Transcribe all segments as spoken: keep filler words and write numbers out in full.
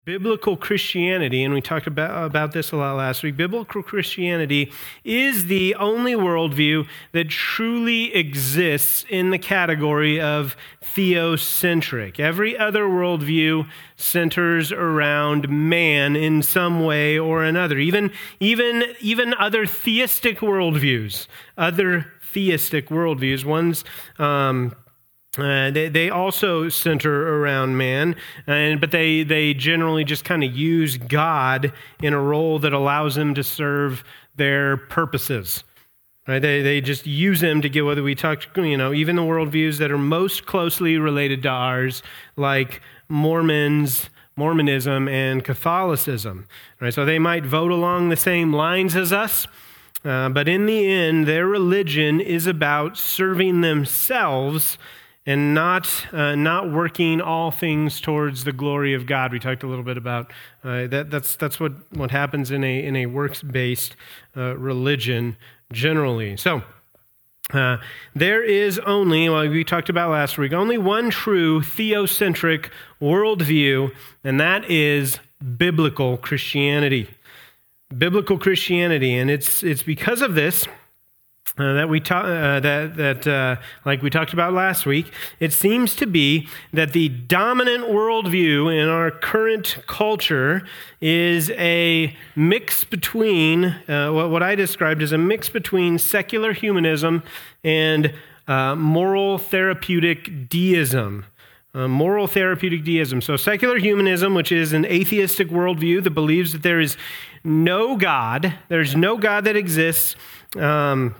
Biblical Christianity, and we talked about, about this a lot last week, biblical Christianity is the only worldview that truly exists in the category of theocentric. Every other worldview centers around man in some way or another. Even, even, even other theistic worldviews, other theistic worldviews, ones... Um, Uh, they, they also center around man, and but they, they generally just kind of use God in a role that allows them to serve their purposes. Right? They they just use him to get, whether we talk, you know, even the worldviews that are most closely related to ours, like Mormons, Mormonism, and Catholicism. Right? So they might vote along the same lines as us, uh, but in the end, their religion is about serving themselves and not uh, not working all things towards the glory of God. We talked a little bit about uh, that. That's that's what, what happens in a in a works-based uh, religion generally. So uh, there is only, well, we talked about last week, only one true theocentric worldview, and that is biblical Christianity. Biblical Christianity, and it's it's because of this. Uh, that we ta- uh, that that uh, like we talked about last week, it seems to be that the dominant worldview in our current culture is a mix between uh, what, what I described as a mix between secular humanism and uh, moral therapeutic deism. Uh, moral therapeutic deism. So secular humanism, which is an atheistic worldview that believes that there is no God, there's no God that exists. Um,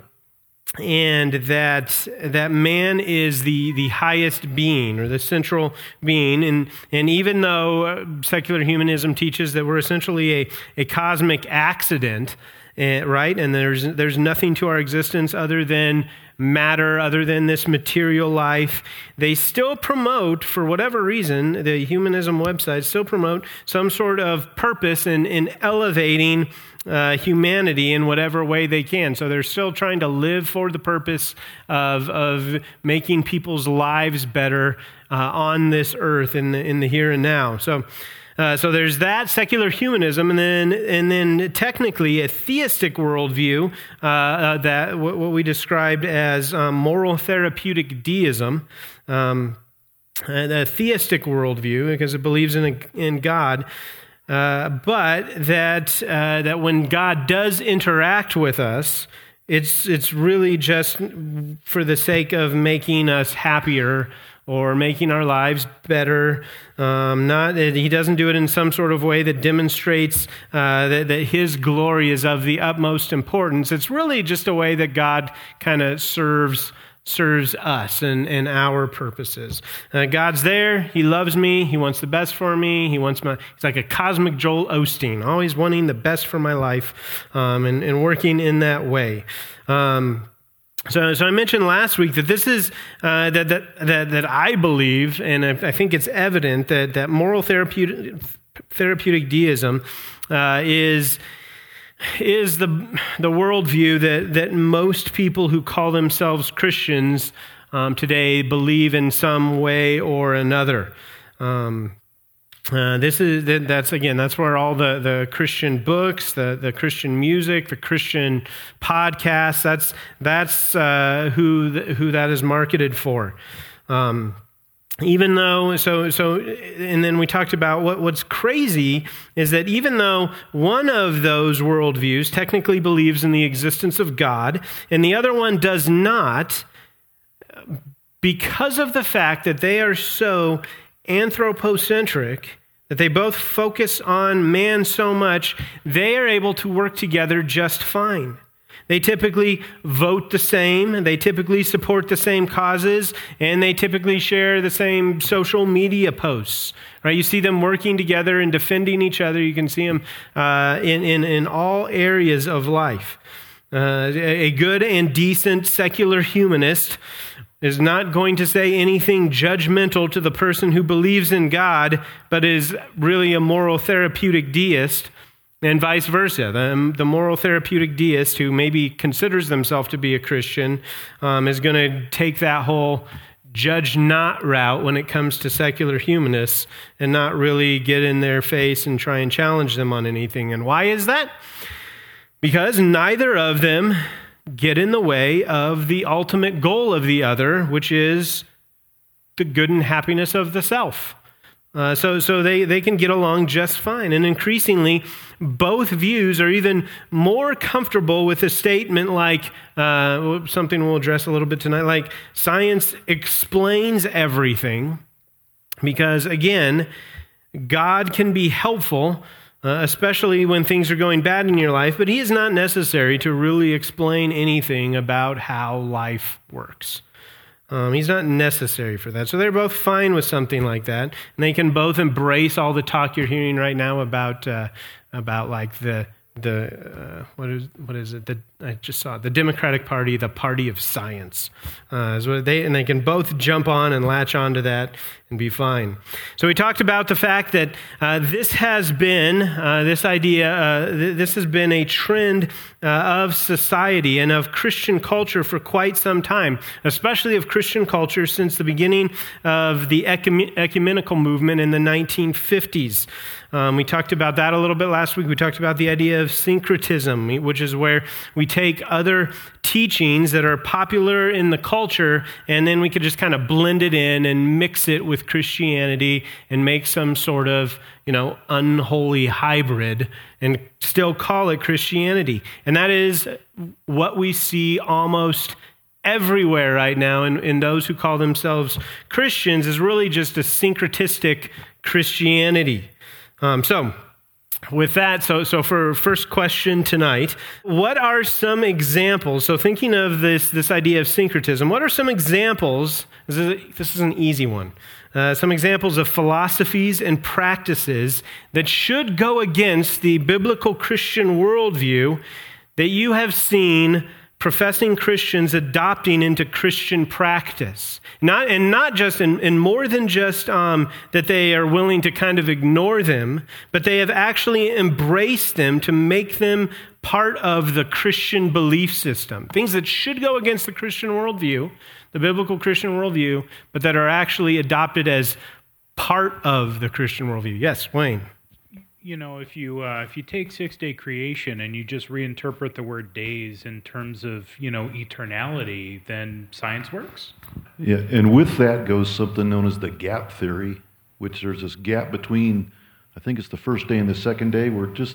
And that that man is the, the highest being or the central being. And, and even though secular humanism teaches that we're essentially a, a cosmic accident, uh, right? And there's there's nothing to our existence other than matter, other than this material life, they still promote, for whatever reason, the humanism websites still promote some sort of purpose in, in elevating Uh, humanity in whatever way they can. So they're still trying to live for the purpose of of making people's lives better uh, on this earth in the in the here and now. So uh, so there's that secular humanism, and then and then technically a theistic worldview uh, uh, that what, what we described as um, moral therapeutic deism. Um, a theistic worldview because it believes in a, in God. Uh, but that uh, that when God does interact with us, it's it's really just for the sake of making us happier or making our lives better. Um, not He doesn't do it in some sort of way that demonstrates uh, that, that His glory is of the utmost importance. It's really just a way that God kind of serves serves us and, and our purposes. Uh, God's there. He loves me. He wants the best for me. He wants my, he's like a cosmic Joel Osteen, always wanting the best for my life um, and, and working in that way. Um, so, so I mentioned last week that this is, uh, that, that, that, that I believe, and I, I think it's evident that, that moral therapeutic, therapeutic deism uh, is is the the worldview that, that most people who call themselves Christians um, today believe in some way or another. Um, uh, this is that's again that's where all the, the Christian books, the, the Christian music, the Christian podcasts. That's that's uh, who who that is marketed for. Um, Even though, so, so, and then we talked about what, what's crazy is that even though one of those worldviews technically believes in the existence of God and the other one does not, because of the fact that they are so anthropocentric, that they both focus on man so much, they are able to work together just fine. They typically vote the same, they typically support the same causes, and they typically share the same social media posts. Right? You see them working together and defending each other. You can see them uh, in, in, in all areas of life. Uh, a good and decent secular humanist is not going to say anything judgmental to the person who believes in God, but is really a moral therapeutic deist. And vice versa. The, the moral therapeutic deist who maybe considers themselves to be a Christian um, is going to take that whole judge not route when it comes to secular humanists and not really get in their face and try and challenge them on anything. And why is that? Because neither of them get in the way of the ultimate goal of the other, which is the good and happiness of the self. Uh, so so they, they can get along just fine. And increasingly, both views are even more comfortable with a statement like, uh, something we'll address a little bit tonight, like science explains everything. Because again, God can be helpful, uh, especially when things are going bad in your life, but he is not necessary to really explain anything about how life works. Um, he's not necessary for that. So they're both fine with something like that. And they can both embrace all the talk you're hearing right now about, uh, about like the, the uh, what is what is it? The, I just saw it, the Democratic Party, the party of science. Uh, is what they, and they can both jump on and latch onto that and be fine. So we talked about the fact that uh, this has been, uh, this idea, uh, th- this has been a trend uh, of society and of Christian culture for quite some time, especially of Christian culture since the beginning of the ecum- ecumenical movement in the nineteen fifties. Um, we talked about that a little bit last week. We talked about the idea of syncretism, which is where we take other teachings that are popular in the culture, and then we could just kind of blend it in and mix it with Christianity and make some sort of, you know, unholy hybrid and still call it Christianity. And that is what we see almost everywhere right now in, in those who call themselves Christians, is really just a syncretistic Christianity. Um, so, with that, so so for first question tonight, what are some examples? So thinking of this this idea of syncretism, what are some examples? This is, a, this is an easy one. Uh, some examples of philosophies and practices that should go against the biblical Christian worldview that you have seen professing Christians adopting into Christian practice. Not, and not just, and, and more than just um, that they are willing to kind of ignore them, but they have actually embraced them to make them part of the Christian belief system. Things that should go against the Christian worldview, the biblical Christian worldview, but that are actually adopted as part of the Christian worldview. Yes, Wayne. You know, if you uh, if you take six-day creation and you just reinterpret the word days in terms of, you know, eternality, then science works. Yeah, and with that goes something known as the gap theory, which there's this gap between, I think it's the first day and the second day, where just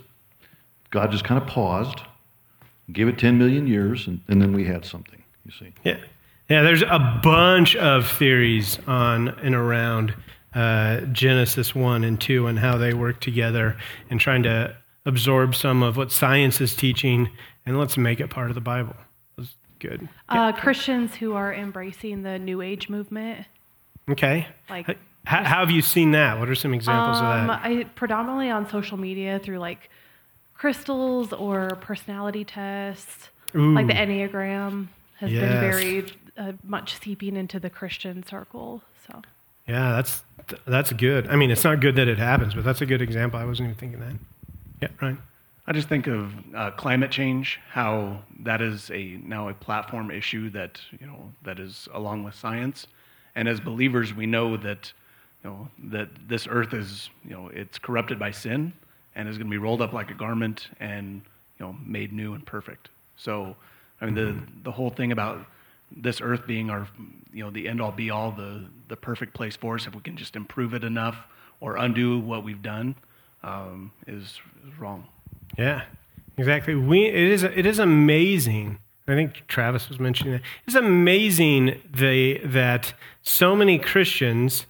God just kind of paused, gave it ten million years, and, and then we had something, you see. Yeah, yeah. There's a bunch of theories on and around Uh, Genesis one and two and how they work together and trying to absorb some of what science is teaching and let's make it part of the Bible. That's good. Uh, yeah. Christians who are embracing the New Age movement. Okay. Like, how, how have you seen that? What are some examples um, of that? I, predominantly on social media through like crystals or personality tests. Ooh. Like the Enneagram has Yes. been very uh, much seeping into the Christian circle. So. Yeah, that's that's good. I mean, it's not good that it happens, but that's a good example. I wasn't even thinking that. Yeah, Ryan. I just think of uh, climate change, how that is a now a platform issue that, you know, that is along with science. And as believers, we know that, you know, that this earth is, you know, it's corrupted by sin and is going to be rolled up like a garment and, you know, made new and perfect. So, I mean, the the whole thing about this earth being our, you know, the end-all be-all, the, the perfect place for us, if we can just improve it enough or undo what we've done, um, is, is wrong. Yeah, exactly. We it is it is amazing. I think Travis was mentioning that. It's amazing the, that so many Christians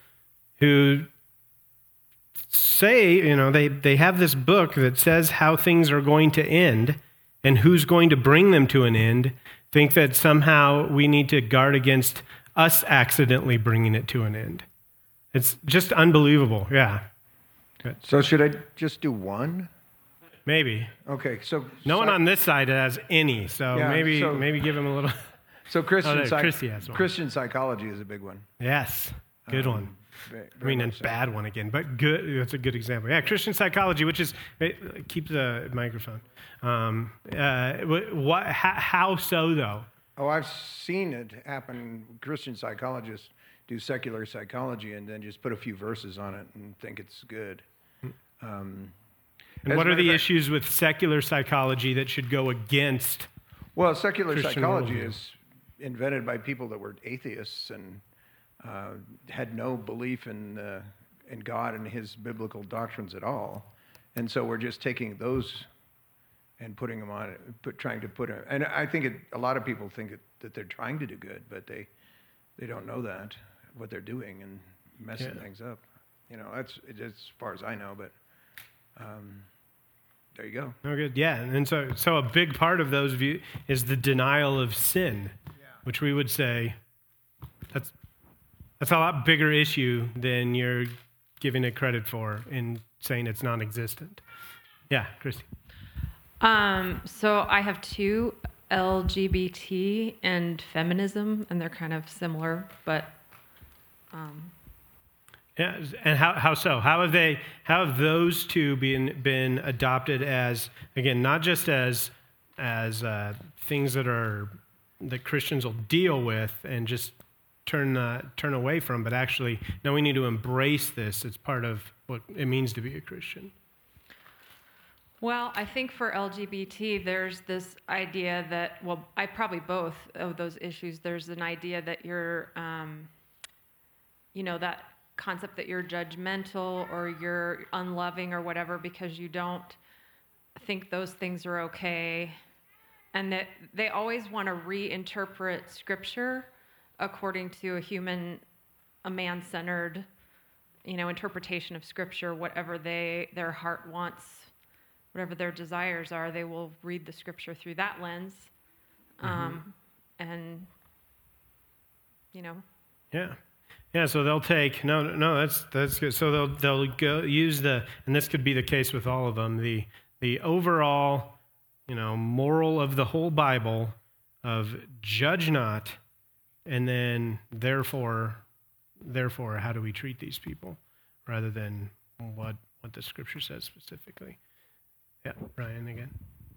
who say, you know, they, they have this book that says how things are going to end and who's going to bring them to an end, think that somehow we need to guard against us accidentally bringing it to an end. It's just unbelievable. Yeah. Good. So should I just do one? Maybe. Okay, so... No so, one on this side has any, so Yeah, maybe so- maybe give him a little... So Christian, Oh, there, psych- Christy has one. Christian psychology is a big one. Yes, good Um, one. ve- I very mean, a much so. bad one again, but good. That's a good example. Yeah, Christian psychology, which is... wait, keep the microphone. Um, uh, what, how, how so, though? Oh, I've seen it happen. Christian psychologists do secular psychology and then just put a few verses on it and think it's good. Um, And as what a are matter the of fact- issues with secular psychology that should go against? Well, secular Christian psychology worldview? is invented by people that were atheists and uh, had no belief in uh, in God and His biblical doctrines at all, and so we're just taking those and putting them on it, put, trying to put it. And I think it, a lot of people think it, that they're trying to do good, but they they don't know that what they're doing and messing Yeah. things up. You know, that's as far as I know, but. Um, there you go. Oh, good. Yeah, and so so a big part of those view is the denial of sin, which we would say that's that's a lot bigger issue than you're giving it credit for in saying it's non-existent. Yeah, Christy. Um, so I have two, L G B T and feminism, and they're kind of similar, but um, Yeah, and how how so? How have they? How have those two been been adopted as, again, not just as as uh, things that are that Christians will deal with and just turn uh, turn away from, but actually, no, we need to embrace this. It's part of what it means to be a Christian. well, I think for L G B T, there's this idea that, well, I probably both of those issues. There's an idea that you're, um, you know, that concept that you're judgmental or you're unloving or whatever because you don't think those things are okay, and that they always want to reinterpret Scripture according to a human, a man-centered, you know, interpretation of Scripture. Whatever they their heart wants, whatever their desires are, they will read the Scripture through that lens, um, mm-hmm. and you know. Yeah. Yeah, so they'll take no, no, that's that's good. So they'll they'll go use the, and this could be the case with all of them, the the overall, you know, moral of the whole Bible of judge not, and then therefore, therefore, how do we treat these people, rather than what what the Scripture says specifically. Yeah, Ryan again.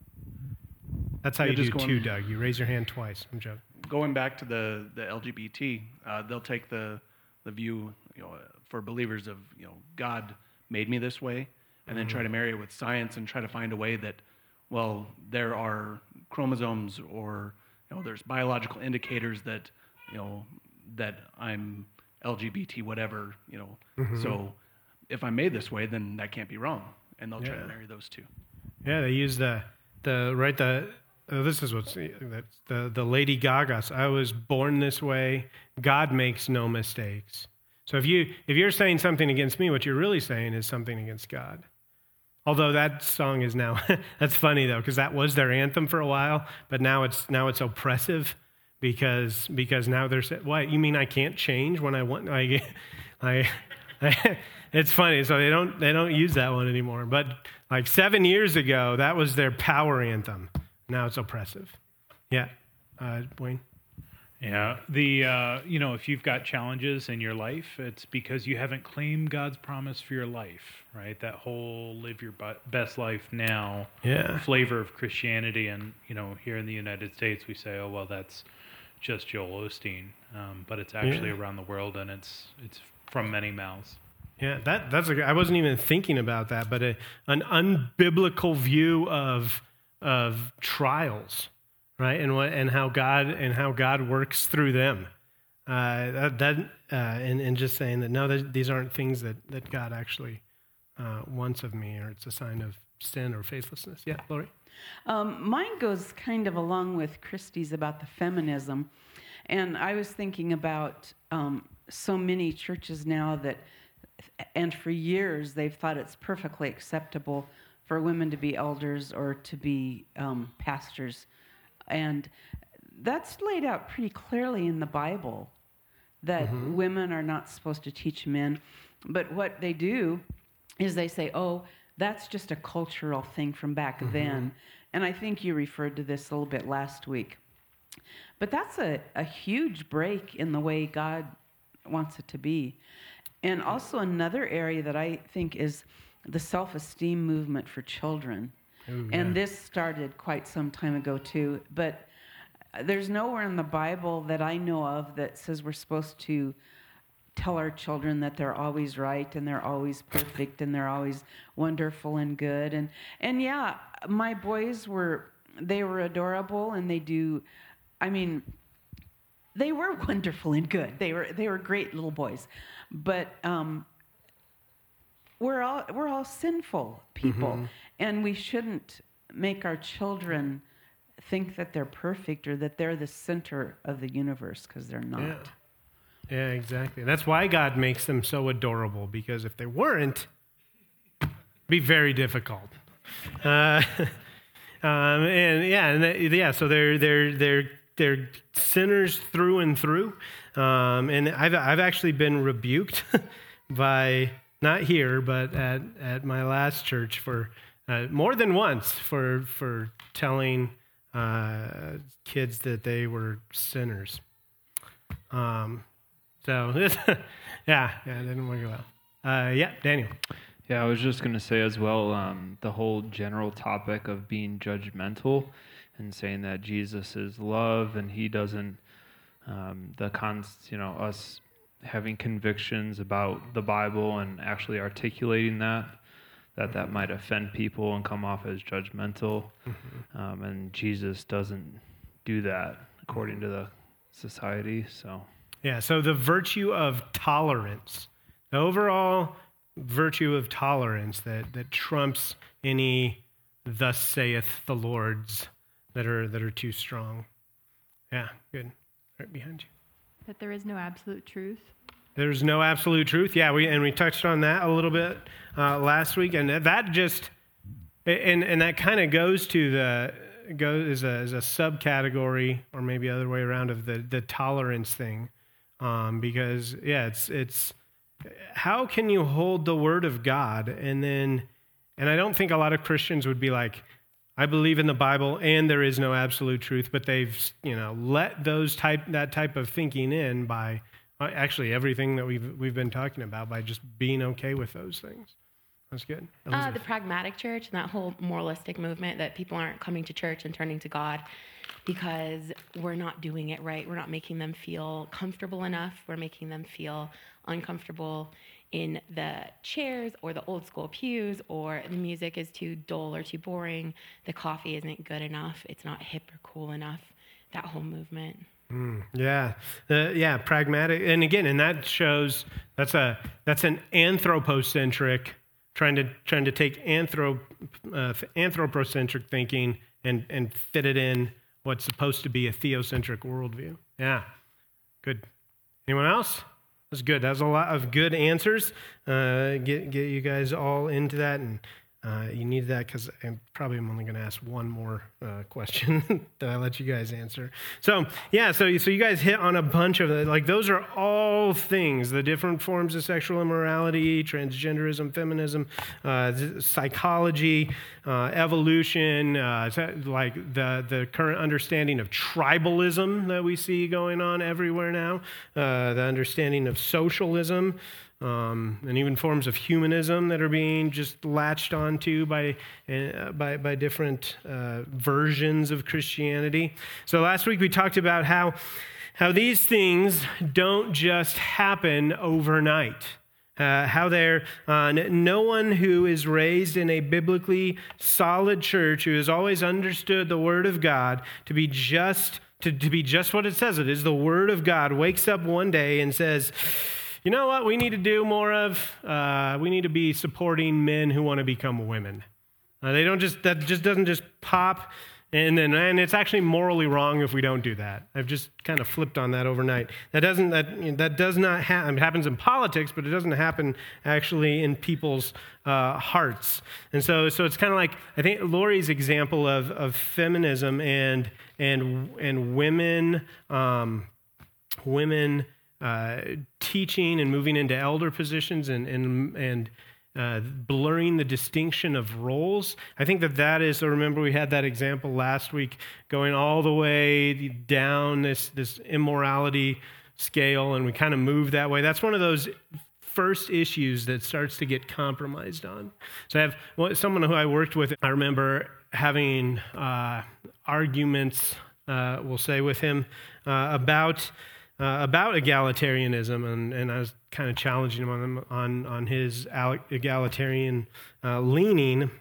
That's how Yeah, you do just going- too, Doug. You raise your hand twice. I'm joking. Going back to the, the L G B T, uh, they'll take the the view, you know, for believers of, you know, God made me this way, and then try to marry it with science and try to find a way that, well, there are chromosomes or, you know, there's biological indicators that, you know, that I'm L G B T whatever, you know. Mm-hmm. So if I'm made this way, then that can't be wrong, and they'll try Yeah. to marry those two. Yeah, they use the the right the oh, this is what's that's the the Lady Gaga's. I was born this way. God makes no mistakes. So if you if you're saying something against me, what you're really saying is something against God. Although that song is now that's funny though, because that was their anthem for a while, but now it's now it's oppressive because because now they're saying, what, you mean I can't change when I want I I, I it's funny, so they don't they don't use that one anymore. But like seven years ago, that was their power anthem. Now it's oppressive. Yeah, uh, Wayne. Yeah, the uh, you know, if you've got challenges in your life, it's because you haven't claimed God's promise for your life, right? That whole live your bu- best life now Yeah. flavor of Christianity, and you know, here in the United States, we say, oh well, that's just Joel Osteen, um, but it's actually Yeah. around the world, and it's it's from many mouths. Yeah, that that's a, I wasn't even thinking about that, but a, an unbiblical view of of trials, right? And what and how God and how God works through them. Uh, that that uh, and and just saying that no, th- these aren't things that that God actually uh, wants of me, or it's a sign of sin or faithlessness. Yeah, Lori. Um, mine goes kind of along with Christie's about the feminism. And I was thinking about um, so many churches now that, and for years, they've thought it's perfectly acceptable for women to be elders or to be um, pastors. And that's laid out pretty clearly in the Bible, that mm-hmm. women are not supposed to teach men. But what they do is they say, oh, that's just a cultural thing from back mm-hmm. then. And I think you referred to this a little bit last week. But that's a, a huge break in the way God wants it to be. And also another area that I think is the self-esteem movement for children. Ooh, and yeah. this started quite some time ago too. But there's nowhere in the Bible that I know of that says we're supposed to tell our children that they're always right and they're always perfect and they're always wonderful and good. And and yeah, my boys were they were adorable, and they do. I mean, they were wonderful and good. They were they were great little boys, but um, we're all we're all sinful people, mm-hmm. and we shouldn't make our children think that they're perfect or that they're the center of the universe, because they're not. Yeah. yeah, exactly. That's why God makes them so adorable, because if they weren't, it'd be very difficult. Uh, um, and yeah, and that, yeah. So they're they're they're they're sinners through and through. Um, and I've I've actually been rebuked by, not here, but at at my last church for uh, more than once for for telling uh, kids that they were sinners. Um, so yeah, yeah, it didn't work well. Uh, yeah, Daniel. Yeah, I was just going to say as well, um, the whole general topic of being judgmental and saying that Jesus is love and he doesn't, um, the cons, you know, us having convictions about the Bible and actually articulating that, that that might offend people and come off as judgmental. Mm-hmm. Um, and Jesus doesn't do that according to the society, so. Yeah, so the virtue of tolerance, the overall virtue of tolerance that, that trumps any "thus saith the Lord's" that are that are too strong. Yeah, good. Right behind you. That there is no absolute truth. There's no absolute truth. Yeah, we and we touched on that a little bit uh, last week, and that just and and that kind of goes to the goes as a, as a subcategory, or maybe other way around, of the the tolerance thing, um, because yeah, it's it's. How can you hold the Word of God and then, and I don't think a lot of Christians would be like, I believe in the Bible and there is no absolute truth, but they've, you know, let those type that type of thinking in by actually everything that we've we've been talking about, by just being okay with those things. That's good. Uh, the pragmatic church and that whole moralistic movement that people aren't coming to church and turning to God because we're not doing it right. We're not making them feel comfortable enough. We're making them feel uncomfortable in the chairs or the old school pews, or the music is too dull or too boring. The coffee isn't good enough. It's not hip or cool enough. That whole movement. Mm, yeah, uh, yeah, pragmatic, and again, and that shows that's a that's an anthropocentric trying to trying to take anthrop uh, anthropocentric thinking and and fit it in what's supposed to be a theocentric worldview. Yeah, good. Anyone else? That's good. That's a lot of good answers. Uh, get get you guys all into that, and uh, you need that because I'm probably I'm only going to ask one more uh, question that I let you guys answer. So yeah, so so you guys hit on a bunch of like those are all things: the different forms of sexual immorality, transgenderism, feminism, uh, psychology, uh, evolution, uh, like the the current understanding of tribalism that we see going on everywhere now, uh, the understanding of socialism. Um, and even forms of humanism that are being just latched onto by uh, by, by different uh, versions of Christianity. So last week we talked about how how these things don't just happen overnight. Uh, how they're uh, no one who is raised in a biblically solid church, who has always understood the Word of God to be just to, to be just what it says it is, the Word of God, wakes up one day and says, you know what we need to do more of? Uh, we need to be supporting men who want to become women. Uh, they don't just, that just doesn't just pop, and then, and it's actually morally wrong if we don't do that. I've just kind of flipped on that overnight. That doesn't, that, you know, that does not happen. It happens in politics, but it doesn't happen actually in people's uh, hearts. And so, so it's kind of like, I think Lori's example of, of feminism and, and, and women, um, women, Uh, teaching and moving into elder positions and and and uh, blurring the distinction of roles. I think that that is. So remember, we had that example last week, going all the way down this this immorality scale, and we kind of move that way. That's one of those first issues that starts to get compromised on. So I have well, someone who I worked with. I remember having uh, arguments, uh, we'll say, with him uh, about. uh, about egalitarianism, and, and I was kind of challenging him on on, on his egalitarian uh, leaning,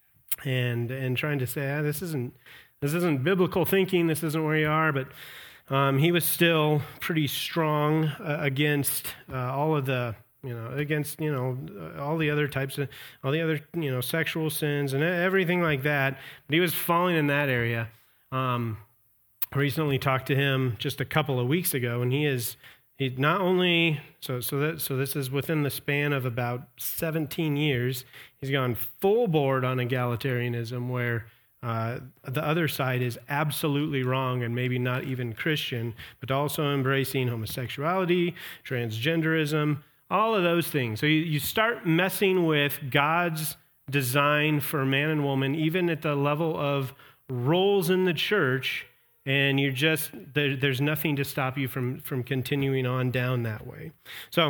and and trying to say, ah, this isn't this isn't biblical thinking. This isn't where you are, but. Um, he was still pretty strong uh, against uh, all of the, you know, against, you know, all the other types of, all the other, you know, sexual sins and everything like that. But he was falling in that area. Um, recently talked to him just a couple of weeks ago, and he is, he not only, so so that so this is within the span of about seventeen years, he's gone full board on egalitarianism, where Uh, the other side is absolutely wrong and maybe not even Christian, but also embracing homosexuality, transgenderism, all of those things. So you, you start messing with God's design for man and woman, even at the level of roles in the church, and you're just, there, there's nothing to stop you from, from continuing on down that way. So,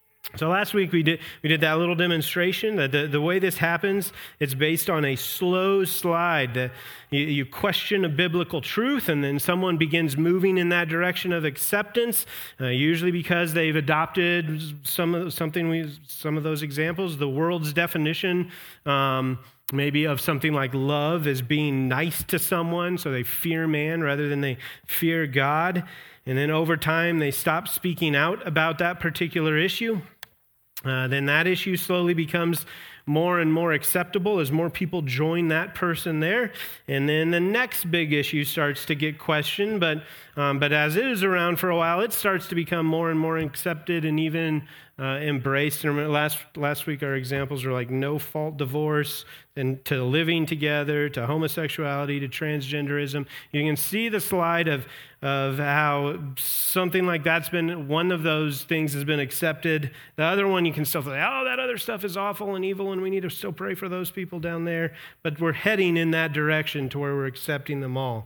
So last week we did we did that little demonstration. That the, the way this happens, it's based on a slow slide. That you, you question a biblical truth, and then someone begins moving in that direction of acceptance. Uh, usually because they've adopted some of something we some of those examples, the world's definition. Um, Maybe of something like love as being nice to someone, so they fear man rather than they fear God. And then over time, they stop speaking out about that particular issue. Uh, then that issue slowly becomes more and more acceptable as more people join that person there. And then the next big issue starts to get questioned, but um, but as it is around for a while, it starts to become more and more accepted and even uh, embraced. And remember, last last week our examples were like no-fault divorce, and to living together, to homosexuality, to transgenderism. You can see the slide of of how something like that's been, one of those things has been accepted. The other one you can still say, oh, that other stuff is awful and evil, and we need to still pray for those people down there. But we're heading in that direction to where we're accepting them all.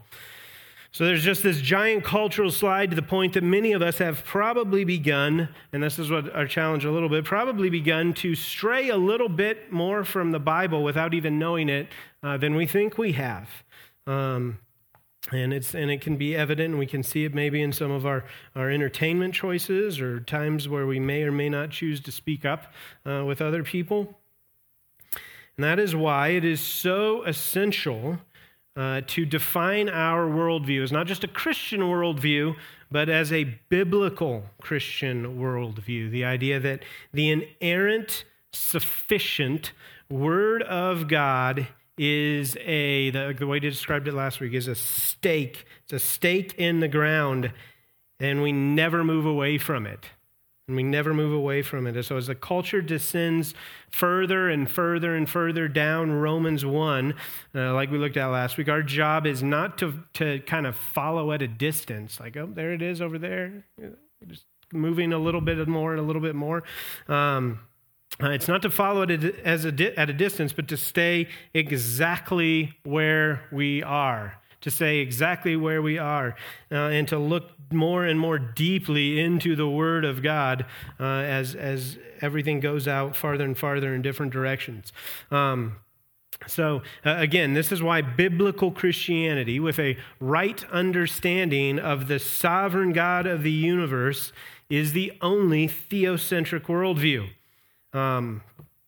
So there's just this giant cultural slide to the point that many of us have probably begun, and this is what our challenge a little bit, probably begun to stray a little bit more from the Bible without even knowing it uh, than we think we have. Um, and it's and it can be evident, and we can see it maybe in some of our, our entertainment choices or times where we may or may not choose to speak up uh, with other people. And that is why it is so essential Uh, to define our worldview as not just a Christian worldview, but as a biblical Christian worldview. The idea that the inerrant, sufficient Word of God is a, the, the way to describe it last week, is a stake. It's a stake in the ground, and we never move away from it. And we never move away from it. And so as the culture descends further and further and further down Romans one, uh, like we looked at last week, our job is not to, to kind of follow at a distance. Like, oh, there it is over there. Just moving a little bit more and a little bit more. Um, uh, it's not to follow it as a di- at a distance, but to stay exactly where we are. To say exactly where we are, uh, and to look more and more deeply into the Word of God uh, as as everything goes out farther and farther in different directions. Um, so uh, again, this is why biblical Christianity, with a right understanding of the sovereign God of the universe, is the only theocentric worldview. Um,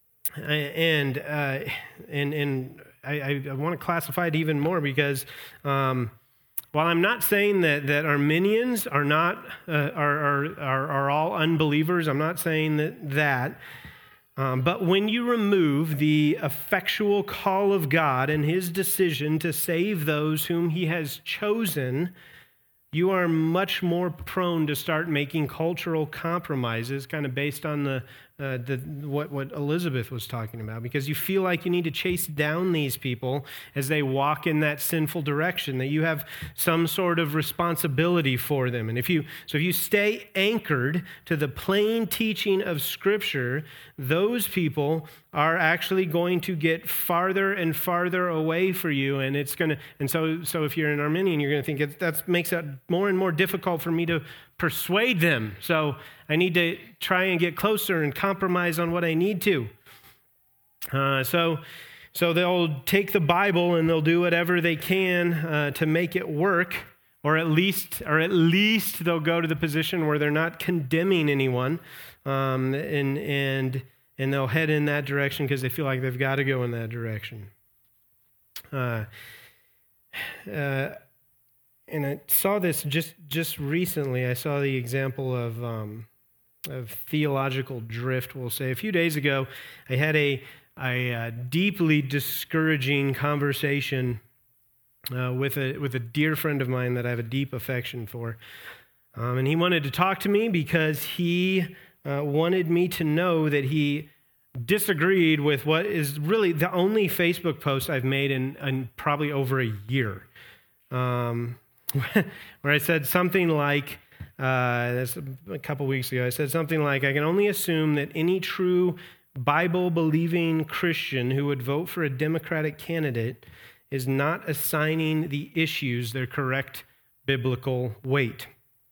and uh, and and. I, I want to classify it even more because um, while I'm not saying that, that Arminians are not uh, are, are are are all unbelievers, I'm not saying that that. Um, but when you remove the effectual call of God and His decision to save those whom He has chosen, you are much more prone to start making cultural compromises, kind of based on the uh, the what what Elizabeth was talking about, because you feel like you need to chase down these people as they walk in that sinful direction, that you have some sort of responsibility for them. And if you so if you stay anchored to the plain teaching of Scripture, those people are actually going to get farther and farther away for you, and it's going to. And so, so if you're an Arminian, you're going to think it, that makes it more and more difficult for me to persuade them. So I need to try and get closer and compromise on what I need to. Uh, so, so they'll take the Bible and they'll do whatever they can uh, to make it work, or at least, or at least they'll go to the position where they're not condemning anyone, um, and and and they'll head in that direction because they feel like they've got to go in that direction. Uh, uh, and I saw this just just recently. I saw the example of um, of theological drift. We'll say a few days ago, I had a a uh, deeply discouraging conversation Uh, with a with a dear friend of mine that I have a deep affection for. Um, and he wanted to talk to me because he uh, wanted me to know that he disagreed with what is really the only Facebook post I've made in, in probably over a year. Um, where I said something like, uh, that's a couple weeks ago, I said something like, I can only assume that any true Bible-believing Christian who would vote for a Democratic candidate is not assigning the issues their correct biblical weight.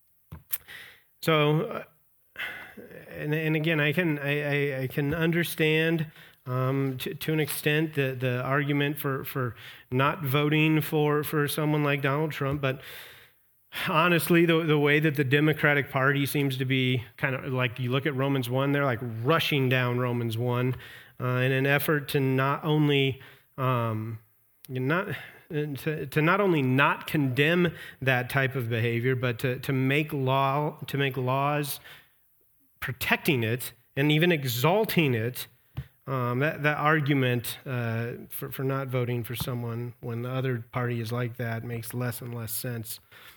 So, uh, and, and again, I can I, I, I can understand um, to, to an extent the, the argument for, for not voting for, for someone like Donald Trump, but honestly, the the way that the Democratic Party seems to be kind of like, you look at Romans one, they're like rushing down Romans one uh, in an effort to not only um, Not to, to not only not condemn that type of behavior, but to, to make law to make laws protecting it and even exalting it. Um, that that argument uh, for for not voting for someone when the other party is like that makes less and less sense.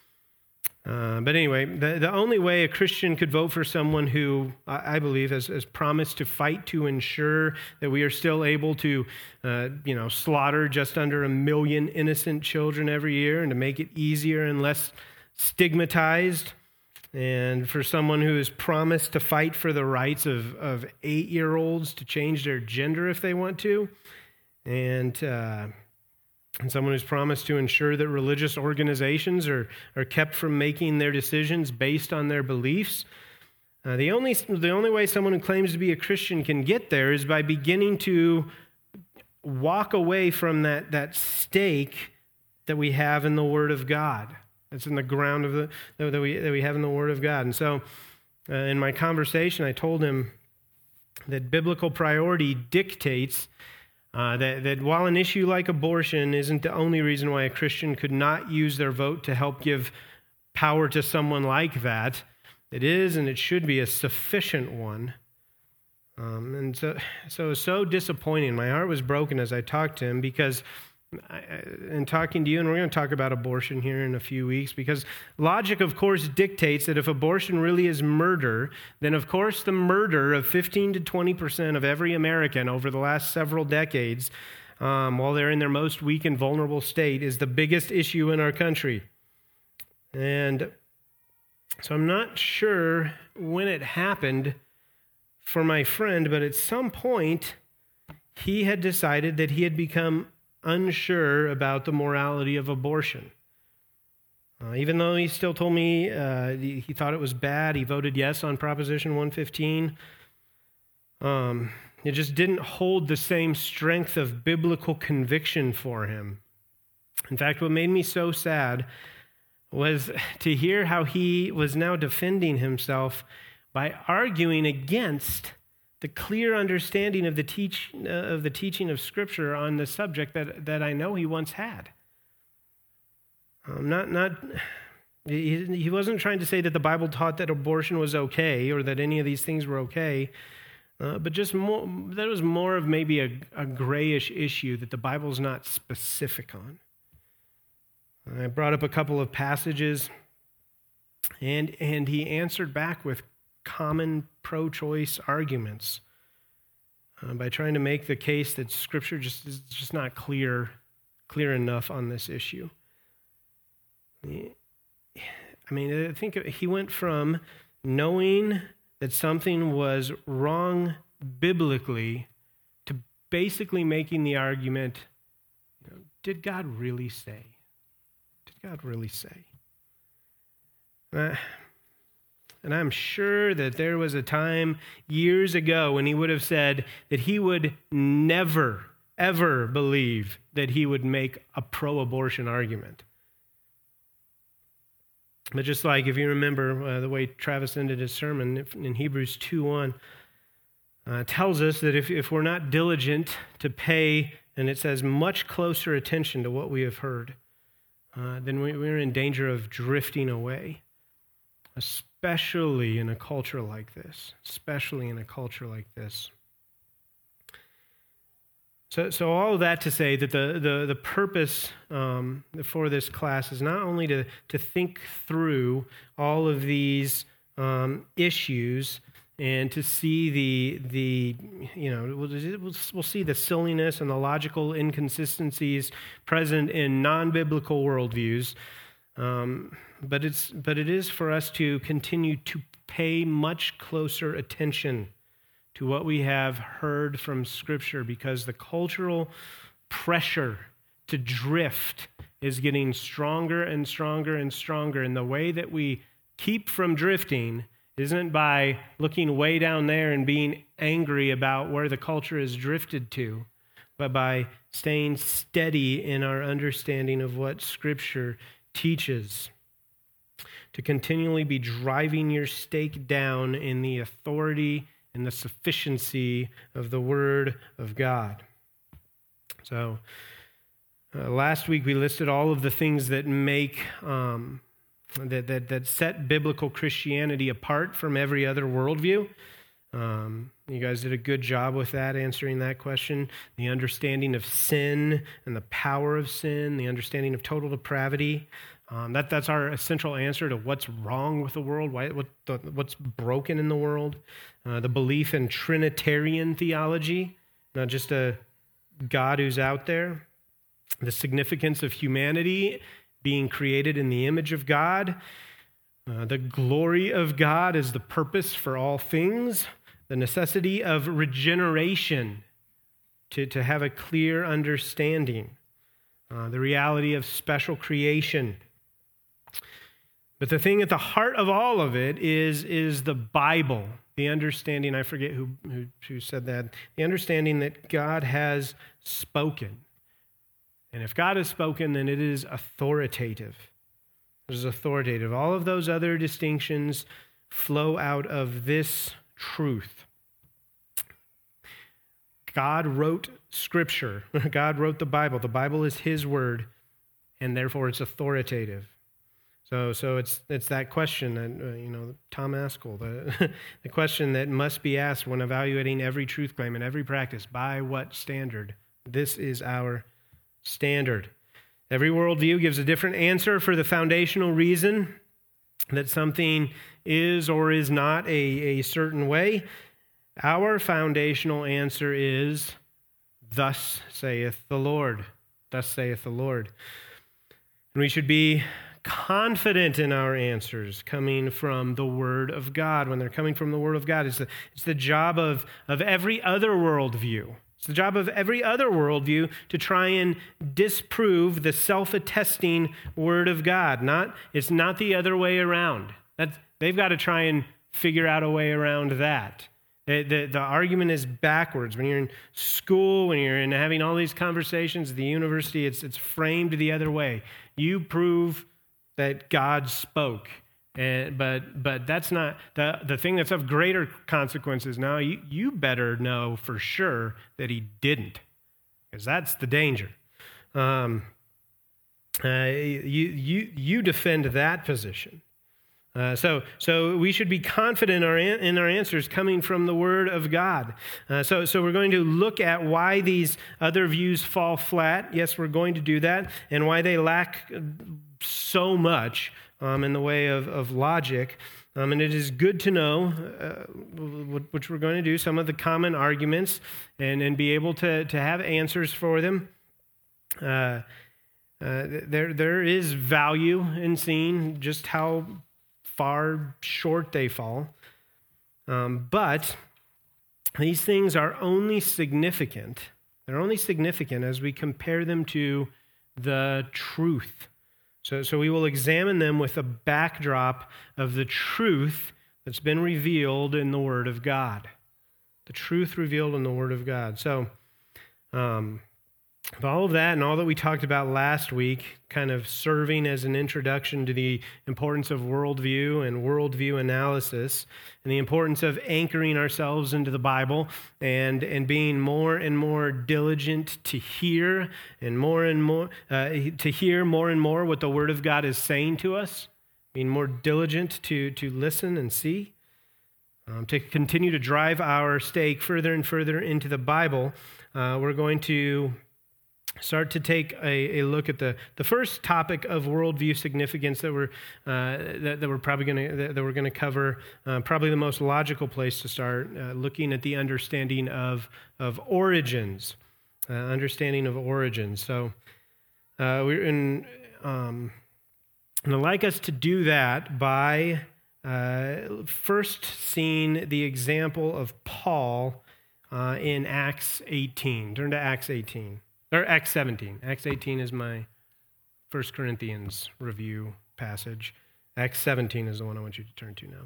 Uh, but anyway, the, the only way a Christian could vote for someone who, I, I believe, has, has promised to fight to ensure that we are still able to, uh, you know, slaughter just under a million innocent children every year and to make it easier and less stigmatized, and for someone who has promised to fight for the rights of, of eight-year-olds to change their gender if they want to, and... Uh, And someone who's promised to ensure that religious organizations are, are kept from making their decisions based on their beliefs. Uh, the only the only way someone who claims to be a Christian can get there is by beginning to walk away from that, that stake that we have in the Word of God. That's in the ground of the that we that we have in the Word of God. And so, uh, in my conversation, I told him that biblical priority dictates Uh, that, that while an issue like abortion isn't the only reason why a Christian could not use their vote to help give power to someone like that, it is and it should be a sufficient one. Um, and so, so it was so disappointing. My heart was broken as I talked to him because, I, in talking to you, and we're going to talk about abortion here in a few weeks, because logic, of course, dictates that if abortion really is murder, then of course the murder of fifteen to twenty percent of every American over the last several decades, um, while they're in their most weak and vulnerable state, is the biggest issue in our country. And so I'm not sure when it happened for my friend, but at some point he had decided that he had become unsure about the morality of abortion. Uh, even though he still told me uh, he, he thought it was bad, he voted yes on Proposition one fifteen. Um, it just didn't hold the same strength of biblical conviction for him. In fact, what made me so sad was to hear how he was now defending himself by arguing against the clear understanding of the teach uh, of the teaching of Scripture on the subject that, that I know he once had. Um, not not he, he wasn't trying to say that the Bible taught that abortion was okay or that any of these things were okay, uh, but just more that was more of maybe a, a grayish issue that the Bible's not specific on. I brought up a couple of passages, and and he answered back with common pro-choice arguments uh, by trying to make the case that Scripture just is just not clear, clear enough on this issue. I mean, I think he went from knowing that something was wrong biblically to basically making the argument, you know, did God really say? Did God really say? Uh, And I'm sure that there was a time years ago when he would have said that he would never, ever believe that he would make a pro-abortion argument. But just like if you remember uh, the way Travis ended his sermon in Hebrews two one, uh, tells us that if, if we're not diligent to pay, and it says much closer attention to what we have heard, uh, then we, we're in danger of drifting away, especially in a culture like this, especially in a culture like this. So, so all of that to say that the, the, the purpose um, for this class is not only to, to think through all of these um, issues and to see the, the you know, we'll, we'll see the silliness and the logical inconsistencies present in non-biblical worldviews, um, but it's but it is for us to continue to pay much closer attention to what we have heard from Scripture, because the cultural pressure to drift is getting stronger and stronger and stronger. And the way that we keep from drifting isn't by looking way down there and being angry about where the culture has drifted to, but by staying steady in our understanding of what Scripture teaches. To continually be driving your stake down in the authority and the sufficiency of the Word of God. So, uh, last week we listed all of the things that make, um, that, that, that set biblical Christianity apart from every other worldview. Um, you guys did a good job with that, answering that question. The understanding of sin and the power of sin, the understanding of total depravity. Um, that, that's our essential answer to what's wrong with the world, why, what the, what's broken in the world. Uh, the belief in Trinitarian theology, not just a God who's out there. The significance of humanity being created in the image of God. Uh, the glory of God is the purpose for all things. The necessity of regeneration to, to have a clear understanding. Uh, the reality of special creation. But the thing at the heart of all of it is, is the Bible, the understanding, I forget who, who, who said that, the understanding that God has spoken. And if God has spoken, then it is authoritative. It is authoritative. All of those other distinctions flow out of this truth. God wrote Scripture. God wrote the Bible. The Bible is His word, and therefore it's authoritative. So, so it's it's that question that, uh, you know, Tom Askell, the, the question that must be asked when evaluating every truth claim and every practice. By what standard? This is our standard. Every worldview gives a different answer for the foundational reason that something is or is not a, a certain way. Our foundational answer is, thus saith the Lord. Thus saith the Lord. And we should be confident in our answers coming from the Word of God. When they're coming from the Word of God, it's the, it's the job of, of every other worldview. It's the job of every other worldview to try and disprove the self-attesting Word of God. Not, it's not the other way around. That's, they've got to try and figure out a way around that. The, the, the argument is backwards. When you're in school, when you're in having all these conversations at the university, it's, it's framed the other way. You prove that God spoke. And, but but that's not, the, the thing that's of greater consequences now, you, you better know for sure that he didn't, because that's the danger. Um, uh, you, you, you defend that position. Uh, so so we should be confident in our, in our answers coming from the Word of God. Uh, so, so we're going to look at why these other views fall flat. Yes, we're going to do that, and why they lack so much um, in the way of, of logic. Um, and it is good to know, uh, which we're going to do, some of the common arguments and, and be able to, to have answers for them. Uh, uh, there there is value in seeing just how far short they fall. Um, but these things are only significant. They're only significant as we compare them to the truth. So, so we will examine them with a backdrop of the truth that's been revealed in the Word of God. The truth revealed in the Word of God. So, um, all of that and all that we talked about last week, kind of serving as an introduction to the importance of worldview and worldview analysis, and the importance of anchoring ourselves into the Bible and, and being more and more diligent to hear and more and more uh, to hear more and more what the Word of God is saying to us, being more diligent to, to listen and see, um, to continue to drive our stake further and further into the Bible. Uh, we're going to start to take a, a look at the, the first topic of worldview significance that we're uh, that, that we're probably going to that, that we're going to cover. Uh, probably the most logical place to start, uh, looking at the understanding of of origins, uh, understanding of origins. So uh, we're in. Um, and I'd like us to do that by uh, first seeing the example of Paul uh, in Acts eighteen. Turn to Acts eighteen. Or Acts seventeen. Acts eighteen is my First Corinthians review passage. Acts seventeen is the one I want you to turn to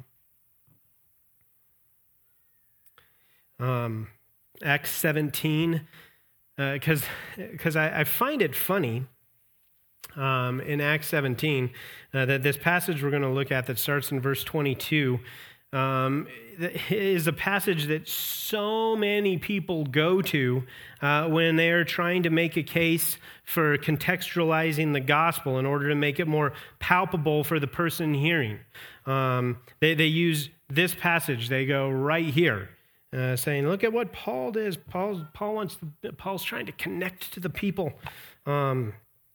now. Um, Acts seventeen, because uh, because I, I find it funny um, in Acts seventeen uh, that this passage we're going to look at that starts in verse twenty-two Um, is a passage that so many people go to uh, when they are trying to make a case for contextualizing the gospel in order to make it more palpable for the person hearing. Um, they, they use this passage. They go right here, uh, saying, "Look at what Paul does. Paul, Paul wants. To, Paul's trying to connect to the people." Um,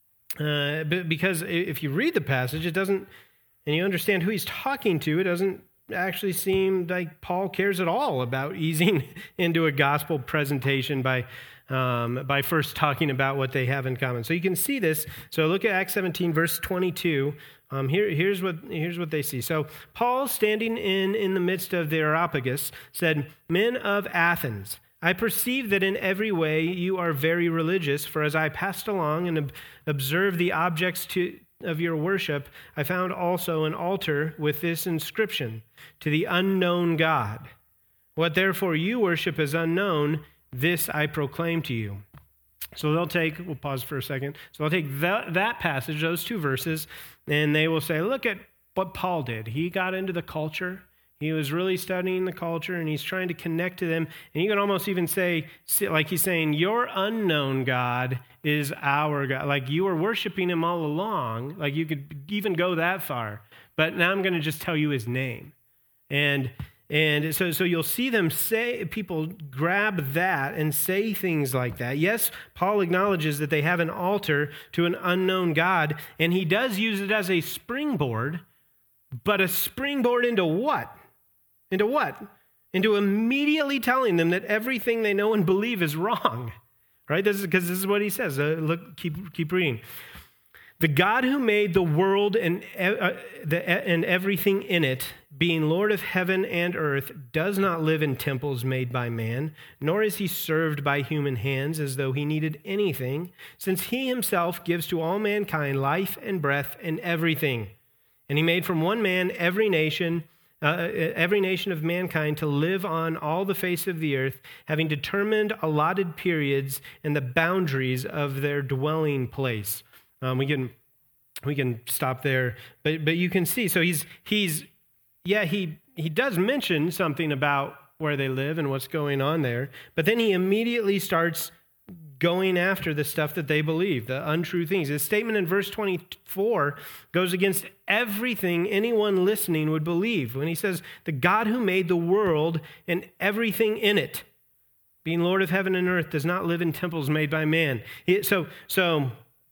uh, but because if you read the passage, it doesn't, and you understand who he's talking to, it doesn't actually seem like Paul cares at all about easing into a gospel presentation by um, by first talking about what they have in common. So you can see this. So look at Acts seventeen, verse twenty-two. Um, here, here's what here's what they see. So Paul, standing in, in the midst of the Areopagus, said, "Men of Athens, I perceive that in every way you are very religious, for as I passed along and ob- observed the objects to of your worship, I found also an altar with this inscription, to the unknown God. What therefore you worship as unknown, this I proclaim to you." So they'll take, we'll pause for a second. So they'll take that, that passage, those two verses, and they will say, look at what Paul did. He got into the culture. He was really studying the culture, and he's trying to connect to them. And you can almost even say, like he's saying, your unknown God is our God. Like you were worshiping him all along. Like you could even go that far. But now I'm going to just tell you his name. And and so, so you'll see them say, people grab that and say things like that. Yes, Paul acknowledges that they have an altar to an unknown God, and he does use it as a springboard, but a springboard into what? Into what? Into immediately telling them that everything they know and believe is wrong. Right? This is because this is what he says. Uh, look, keep keep reading. The God who made the world and uh, the, and everything in it, being Lord of heaven and earth, does not live in temples made by man, nor is he served by human hands as though he needed anything, since he himself gives to all mankind life and breath and everything. And he made from one man every nation, uh, every nation of mankind to live on all the face of the earth, having determined allotted periods and the boundaries of their dwelling place. Um, we can we can stop there, but but you can see. So he's he's yeah he he does mention something about where they live and what's going on there, but then he immediately starts going after the stuff that they believe, the untrue things. His statement in verse twenty-four goes against everything anyone listening would believe when he says, "The God who made the world and everything in it, being Lord of heaven and earth, does not live in temples made by man." He, so so.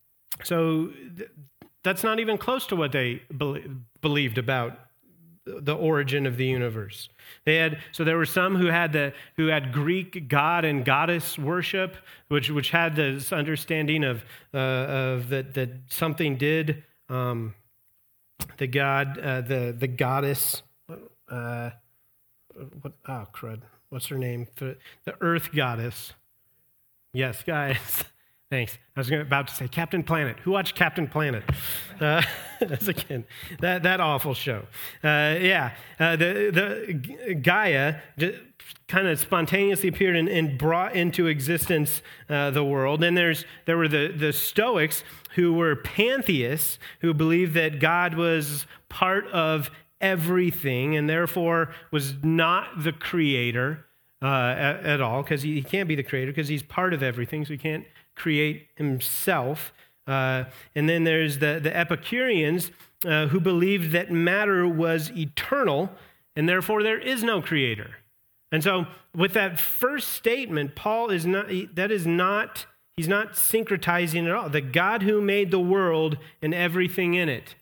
So that's not even close to what they believed about the origin of the universe. They had so there were some who had the who had Greek god and goddess worship, which which had this understanding of uh, of that that something did um, the god uh, the the goddess uh, what oh crud what's her name the the earth goddess. Yes, guys. Thanks. I was gonna, about to say Captain Planet. Who watched Captain Planet uh, as a kid? That that awful show. Uh, yeah, uh, the the Gaia kind of spontaneously appeared and, and brought into existence uh, the world. And there's there were the the Stoics who were pantheists who believed that God was part of everything and therefore was not the creator uh, at, at all, because he, he can't be the creator because he's part of everything, so he can't create himself. Uh, and then there's the, the Epicureans uh, who believed that matter was eternal and therefore there is no creator. And so with that first statement, Paul is not, that is not, he's not syncretizing at all. The God who made the world and everything in it,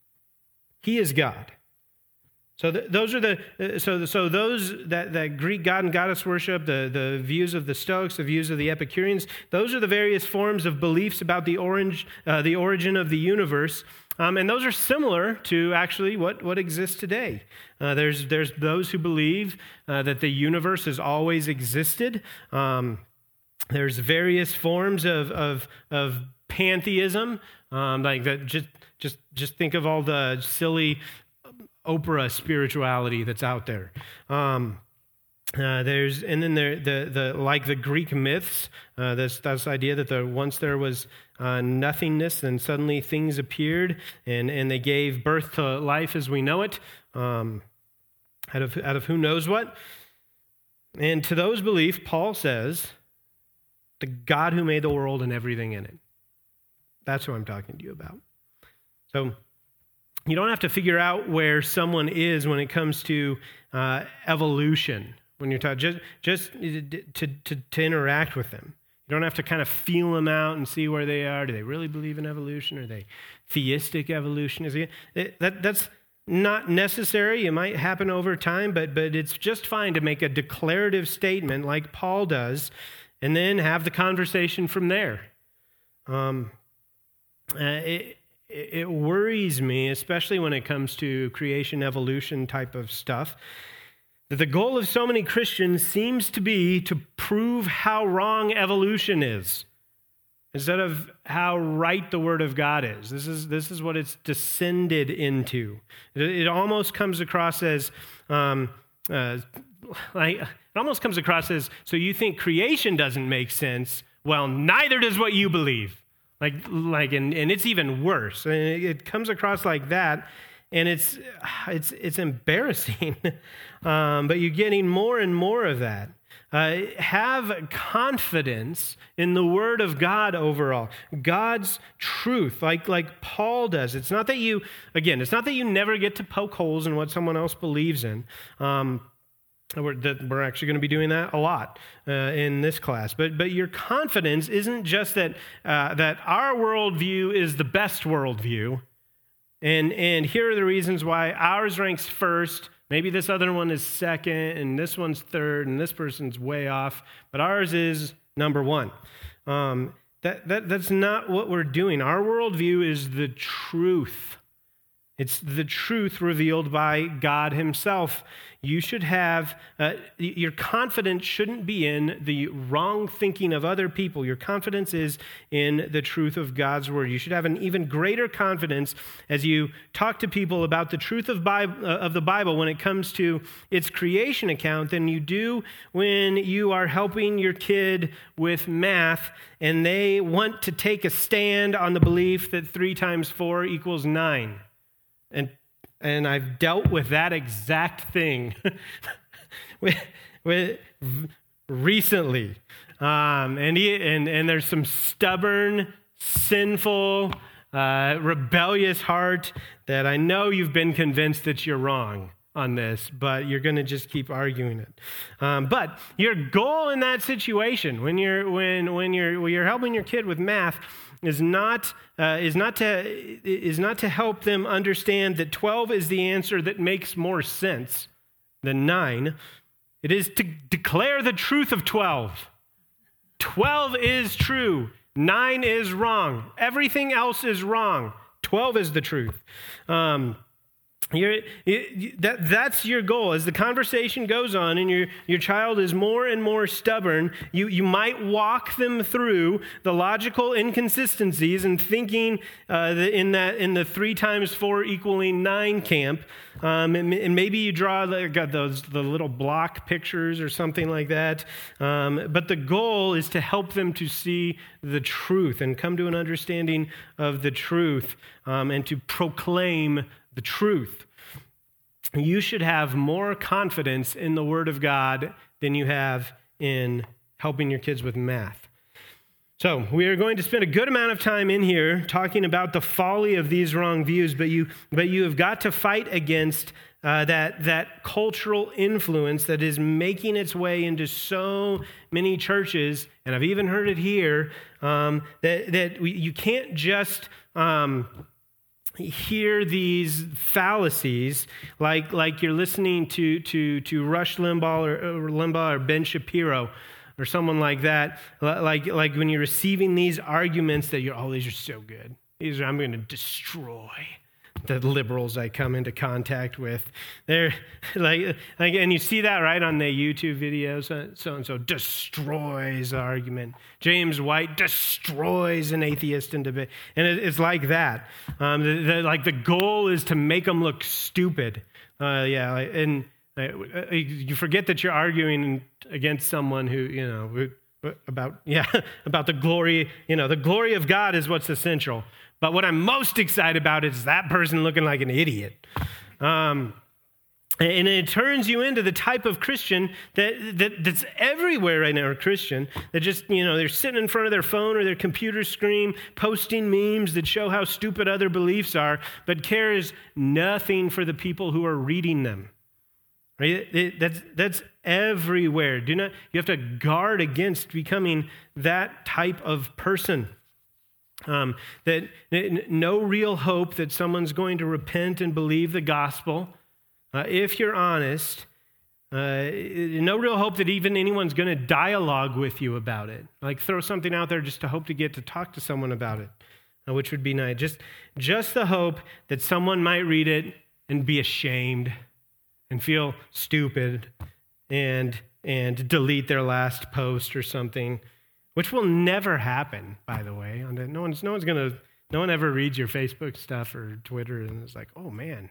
he is God. So th- those are the uh, so so those that, that Greek god and goddess worship, the, the views of the Stoics, the views of the Epicureans, those are the various forms of beliefs about the orange uh, the origin of the universe, um, and those are similar to actually what, what exists today. Uh, there's there's those who believe uh, that the universe has always existed. Um, there's various forms of of, of pantheism, um, like that. Just just just think of all the silly Oprah spirituality that's out there. Um, uh, there's and then there the the like the Greek myths. Uh, this this idea that the once there was uh, nothingness, and suddenly things appeared, and and they gave birth to life as we know it, um, out of out of who knows what. And to those beliefs, Paul says, the God who made the world and everything in it. That's who I'm talking to you about. So you don't have to figure out where someone is when it comes to uh, evolution. When you're talking, just just to, to to interact with them, you don't have to kind of feel them out and see where they are. Do they really believe in evolution? Are they theistic evolution? Is it, it that that's not necessary. It might happen over time, but but it's just fine to make a declarative statement like Paul does, and then have the conversation from there. Um, uh, it, It worries me, especially when it comes to creation, evolution type of stuff, that the goal of so many Christians seems to be to prove how wrong evolution is, instead of how right the Word of God is. This is this is what it's descended into. It, it almost comes across as, um, uh, like it almost comes across as, so you think creation doesn't make sense? Well, neither does what you believe. Like, like, and, and it's even worse. And it, it comes across like that, and it's it's it's embarrassing. um, but you're getting more and more of that. Uh, have confidence in the Word of God overall, God's truth, like like Paul does. It's not that you, again, it's not that you never get to poke holes in what someone else believes in. Um, We're, that we're actually going to be doing that a lot uh, in this class. But but your confidence isn't just that uh, that our worldview is the best worldview, and and here are the reasons why ours ranks first. Maybe this other one is second, and this one's third, and this person's way off, but ours is number one. Um, that that that's not what we're doing. Our worldview is the truth. It's the truth revealed by God himself. You should have, uh, your confidence shouldn't be in the wrong thinking of other people. Your confidence is in the truth of God's word. You should have an even greater confidence as you talk to people about the truth of, Bible, uh, of the Bible when it comes to its creation account than you do when you are helping your kid with math and they want to take a stand on the belief that three times four equals nine. And and I've dealt with that exact thing with, with recently. Um, and, he, and and there's some stubborn, sinful, uh, rebellious heart that I know you've been convinced that you're wrong on this, but you're going to just keep arguing it. Um, but your goal in that situation, when you're when when you're when you're helping your kid with math, is not uh, is not to is not to help them understand that twelve is the answer that makes more sense than nine. It is to declare the truth of twelve. twelve is true. nine is wrong. Everything else is wrong. twelve is the truth. Um, You're, you, that, that's your goal. As the conversation goes on and your, your child is more and more stubborn, you, you might walk them through the logical inconsistencies and thinking uh, in that in the three times four equaling nine camp. Um, and, and maybe you draw the, got those the little block pictures or something like that. Um, but the goal is to help them to see the truth and come to an understanding of the truth um, and to proclaim the truth. You should have more confidence in the Word of God than you have in helping your kids with math. So we are going to spend a good amount of time in here talking about the folly of these wrong views, but you but you have got to fight against uh, that that cultural influence that is making its way into so many churches, and I've even heard it here, um, that, that we, you can't just Um, hear these fallacies like like you're listening to to to Rush Limbaugh or, or Limbaugh or Ben Shapiro or someone like that, like like when you're receiving these arguments that you're, oh, these are so good. These are, I'm going to destroy the liberals I come into contact with. They're like, like, and you see that right on the YouTube videos. So and so destroys the argument. James White destroys an atheist in debate, and it, it's like that. Um, the, the, like the goal is to make them look stupid. Uh, yeah, and uh, you forget that you're arguing against someone who you know who, about yeah about the glory. You know, the glory of God is what's essential. But what I'm most excited about is that person looking like an idiot. Um, and it turns you into the type of Christian that, that that's everywhere right now, a Christian, that just, you know, they're sitting in front of their phone or their computer screen, posting memes that show how stupid other beliefs are, but cares nothing for the people who are reading them. Right? It, it, that's, that's everywhere. Do not, you have to guard against becoming that type of person. Um, that no real hope that someone's going to repent and believe the gospel. Uh, if you're honest, uh, no real hope that even anyone's going to dialogue with you about it. Like throw something out there just to hope to get to talk to someone about it, uh, which would be nice. Just, just the hope that someone might read it and be ashamed and feel stupid and and delete their last post or something. Which will never happen, by the way. No one's, no one's gonna, no one ever reads your Facebook stuff or Twitter and is like, "Oh man,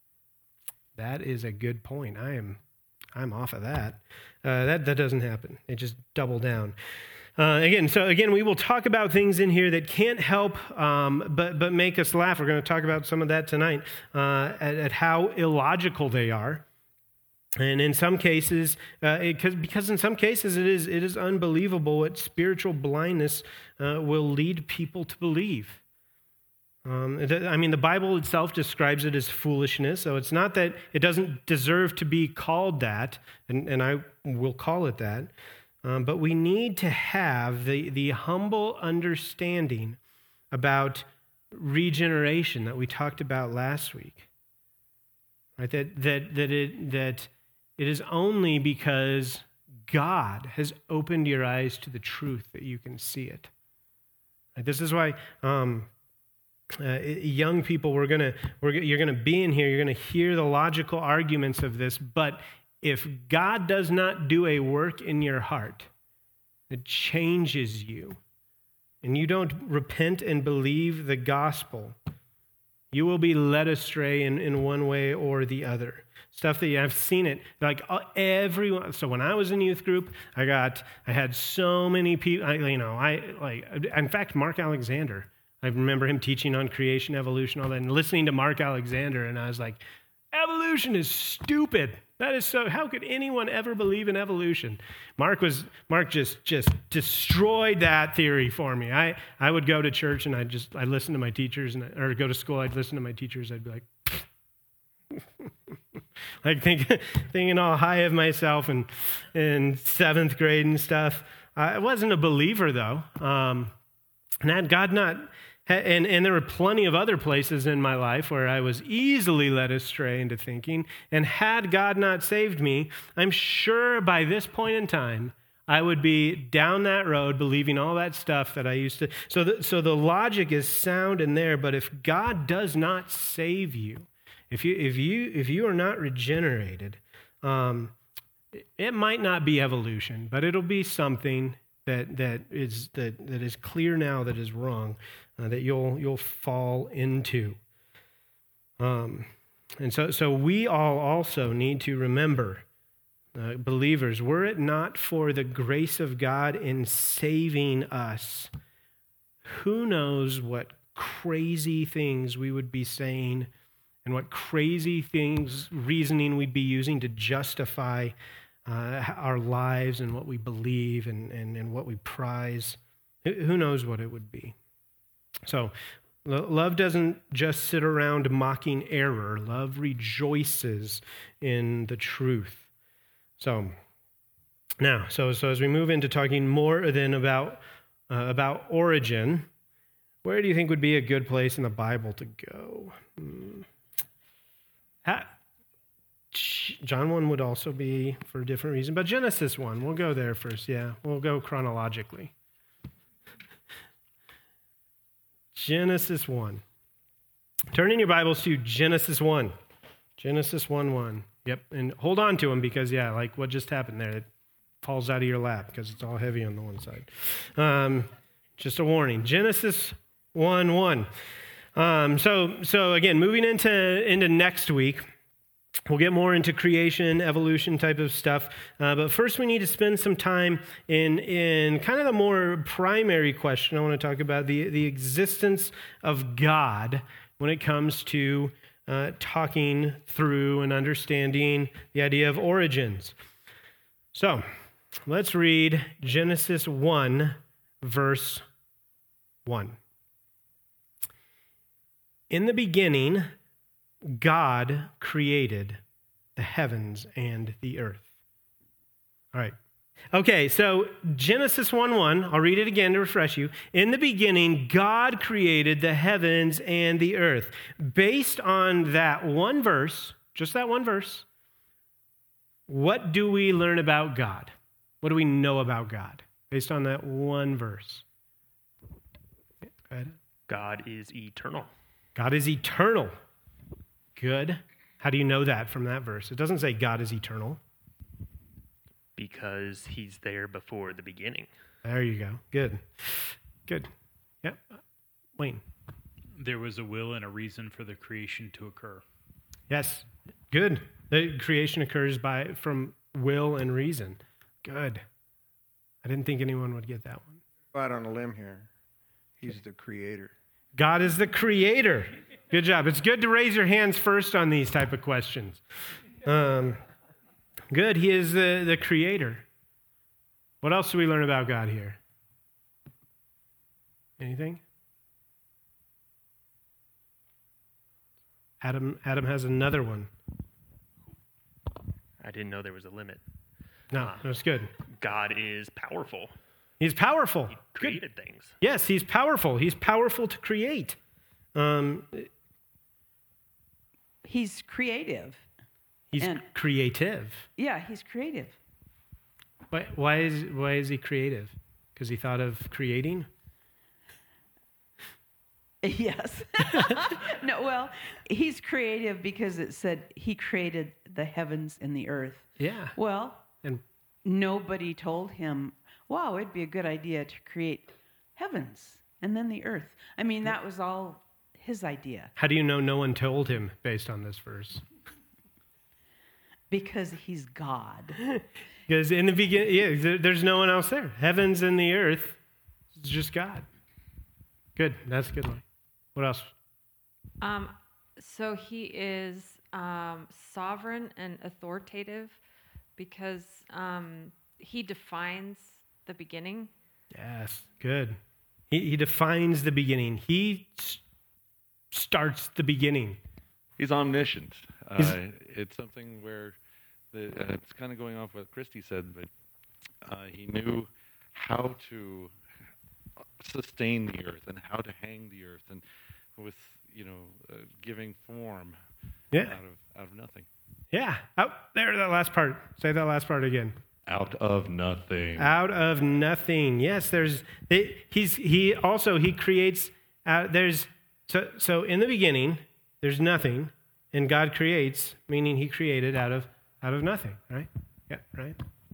that is a good point. I am, I'm off of that." Uh, that that doesn't happen. They just double down. Uh, again, so again, we will talk about things in here that can't help um, but but make us laugh. We're going to talk about some of that tonight uh, at, at how illogical they are. And in some cases, uh, it, because in some cases it is it is unbelievable what spiritual blindness uh, will lead people to believe. Um, I mean, the Bible itself describes it as foolishness, so it's not that it doesn't deserve to be called that, and, and I will call it that, um, but we need to have the, the humble understanding about regeneration that we talked about last week. Right? That that that it that It is only because God has opened your eyes to the truth that you can see it. Right? This is why um, uh, young people, we're gonna, we're, you're going to be in here, you're going to hear the logical arguments of this, but if God does not do a work in your heart that changes you, and you don't repent and believe the gospel, you will be led astray in, in one way or the other. Stuff that you, I've seen it, like everyone. So when I was in youth group, I got, I had so many people, I, you know, I like, in fact, Mark Alexander, I remember him teaching on creation, evolution, all that, and listening to Mark Alexander, and I was like, evolution is stupid. That is so, how could anyone ever believe in evolution? Mark was, Mark just, just destroyed that theory for me. I, I would go to church and I'd just, I'd listen to my teachers, and or go to school, I'd listen to my teachers, I'd be like, like think, thinking all high of myself and in seventh grade and stuff. I wasn't a believer though. Um, and had God not, and, and there were plenty of other places in my life where I was easily led astray into thinking, and had God not saved me, I'm sure by this point in time, I would be down that road believing all that stuff that I used to. So the, so the logic is sound in there, but if God does not save you, If you if you if you are not regenerated, um, it might not be evolution, but it'll be something that that is that, that is clear now that is wrong, uh, that you'll you'll fall into. Um, and so so we all also need to remember, uh, believers, were it not for the grace of God in saving us, who knows what crazy things we would be saying and what crazy things, reasoning we'd be using to justify uh, our lives and what we believe and, and, and what we prize. Who knows what it would be? So, love doesn't just sit around mocking error. Love rejoices in the truth. So, now, so so as we move into talking more then about uh, about origin, where do you think would be a good place in the Bible to go? Hmm. Ha- John one would also be for a different reason, but Genesis one, we'll go there first. Yeah, we'll go chronologically. Genesis one. Turn in your Bibles to Genesis one. Genesis one one. Yep, and hold on to them because, yeah, like what just happened there, it falls out of your lap because it's all heavy on the one side. Um, just a warning. Genesis one one. Um, so, so again, moving into into next week, we'll get more into creation, evolution type of stuff. Uh, but first, we need to spend some time in in kind of the more primary question. I want to talk about the the existence of God when it comes to uh, talking through and understanding the idea of origins. So, let's read Genesis one, verse one. In the beginning, God created the heavens and the earth. All right. Okay, so Genesis one one, I'll read it again to refresh you. In the beginning, God created the heavens and the earth. Based on that one verse, just that one verse, what do we learn about God? What do we know about God based on that one verse? Go ahead. God is eternal. God is eternal. Good. How do you know that from that verse? It doesn't say God is eternal. Because he's there before the beginning. There you go. Good. Good. Yep. Wayne. There was a will and a reason for the creation to occur. Yes. Good. The creation occurs by from will and reason. Good. I didn't think anyone would get that one. Go out on a limb here. He's okay. The creator. God is the creator. Good job. It's good to raise your hands first on these type of questions. Um, good. He is the, the creator. What else do we learn about God here? Anything? Adam, Adam has another one. I didn't know there was a limit. No, uh, that's good. God is powerful. He's powerful. He created Good. things. Yes, he's powerful. He's powerful to create. Um, he's creative. He's and, creative. Yeah, he's creative. Why, why is why is he creative? Because he thought of creating? Yes. No, well, he's creative because it said he created the heavens and the earth. Yeah. Well, and nobody told him, wow, it'd be a good idea to create heavens and then the earth. I mean, that was all his idea. How do you know no one told him based on this verse? Because he's God. Because in the beginning, yeah, there's no one else there. Heavens and the earth, it's just God. Good. That's a good one. What else? Um, so he is um, sovereign and authoritative because um, he defines the beginning. Yes, good. He, he defines the beginning. He s- starts the beginning. He's omniscient. Uh, it's something where the, uh, it's kind of going off what Christy said, but uh, he knew how to sustain the earth and how to hang the earth, and with you know uh, giving form yeah. out of out of nothing. Yeah. Oh, there, that last part. Say that last part again. Out of nothing. Out of nothing. Yes, there's. It, he's he also he creates. Uh, there's so so in the beginning there's nothing, and God creates, meaning he created out of out of nothing, right? Yeah, right.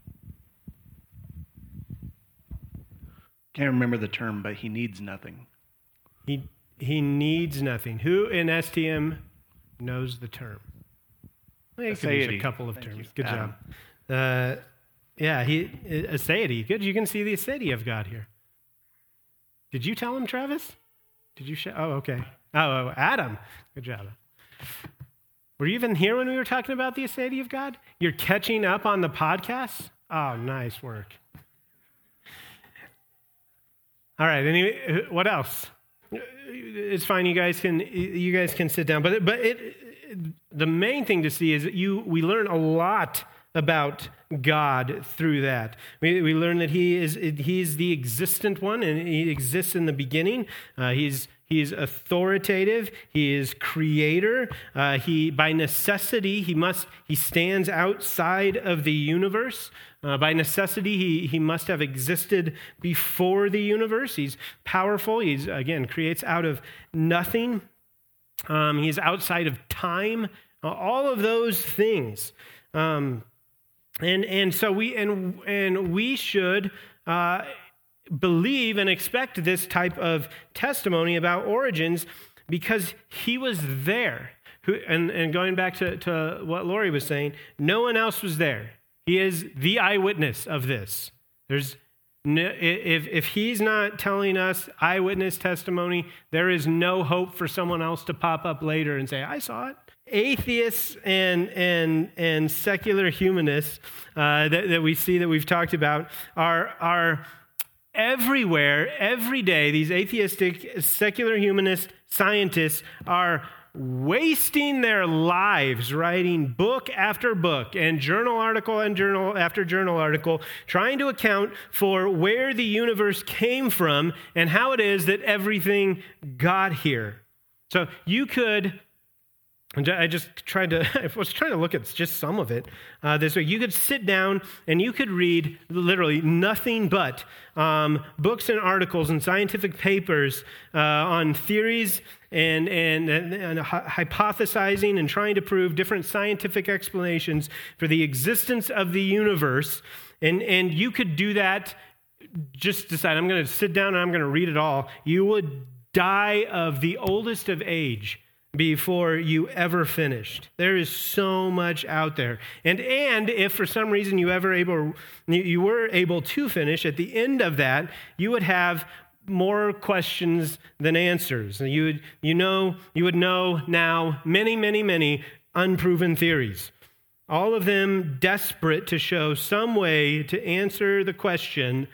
Can't remember the term, but he needs nothing. He he needs nothing. Who in S T M knows the term? Well, you could use a couple of Thank terms. you. Good Adam. job. Uh, yeah, he aseity. Good. You can see the aseity of God here. Did you tell him, Travis? Did you? Sh- oh, okay. Oh, oh, Adam. Good job. Were you even here when we were talking about the aseity of God? You're catching up on the podcast? Oh, nice work. All right. Anyway, what else? It's fine. You guys can you guys can sit down. But but it, it, the main thing to see is that you we learn a lot about God through that. We we learn that he is he's the existent one, and he exists in the beginning. Uh, he's He's authoritative. He is creator. Uh, he, by necessity, he must. He stands outside of the universe. Uh, by necessity, he he must have existed before the universe. He's powerful. He's again creates out of nothing. Um, he's outside of time. Uh, all of those things, um, and and so we and and we should. Uh, believe and expect this type of testimony about Origins because he was there. Who, and, and going back to, to what Lori was saying, no one else was there. He is the eyewitness of this. There's no, if, if he's not telling us eyewitness testimony, there is no hope for someone else to pop up later and say, I saw it. Atheists and and and secular humanists uh, that, that we see that we've talked about are are everywhere, every day. These atheistic, secular humanist scientists are wasting their lives writing book after book and journal article and journal after journal article, trying to account for where the universe came from and how it is that everything got here. So you could... I just tried to, I was trying to look at just some of it uh, this way. You could sit down and you could read literally nothing but um, books and articles and scientific papers uh, on theories and, and, and, and hypothesizing and trying to prove different scientific explanations for the existence of the universe. And, and you could do that, just decide, I'm going to sit down and I'm going to read it all. You would die of the oldest of age before you ever finished. There is so much out there. And and if for some reason you ever able you were able to finish, at the end of that, you would have more questions than answers. You would you know you would know now many, many, many unproven theories. All of them desperate to show some way to answer the question,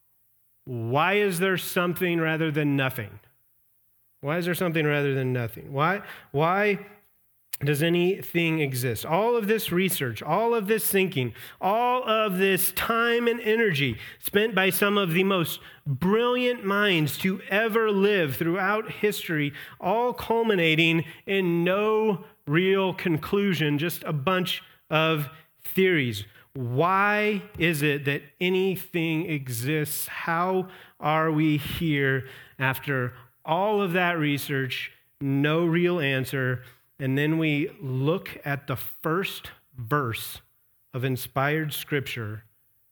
why is there something rather than nothing? Why is there something rather than nothing? Why, why does anything exist? All of this research, all of this thinking, all of this time and energy spent by some of the most brilliant minds to ever live throughout history, all culminating in no real conclusion, just a bunch of theories. Why is it that anything exists? How are we here after all of that research, no real answer, and then we look at the first verse of inspired scripture,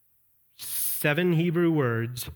seven Hebrew words,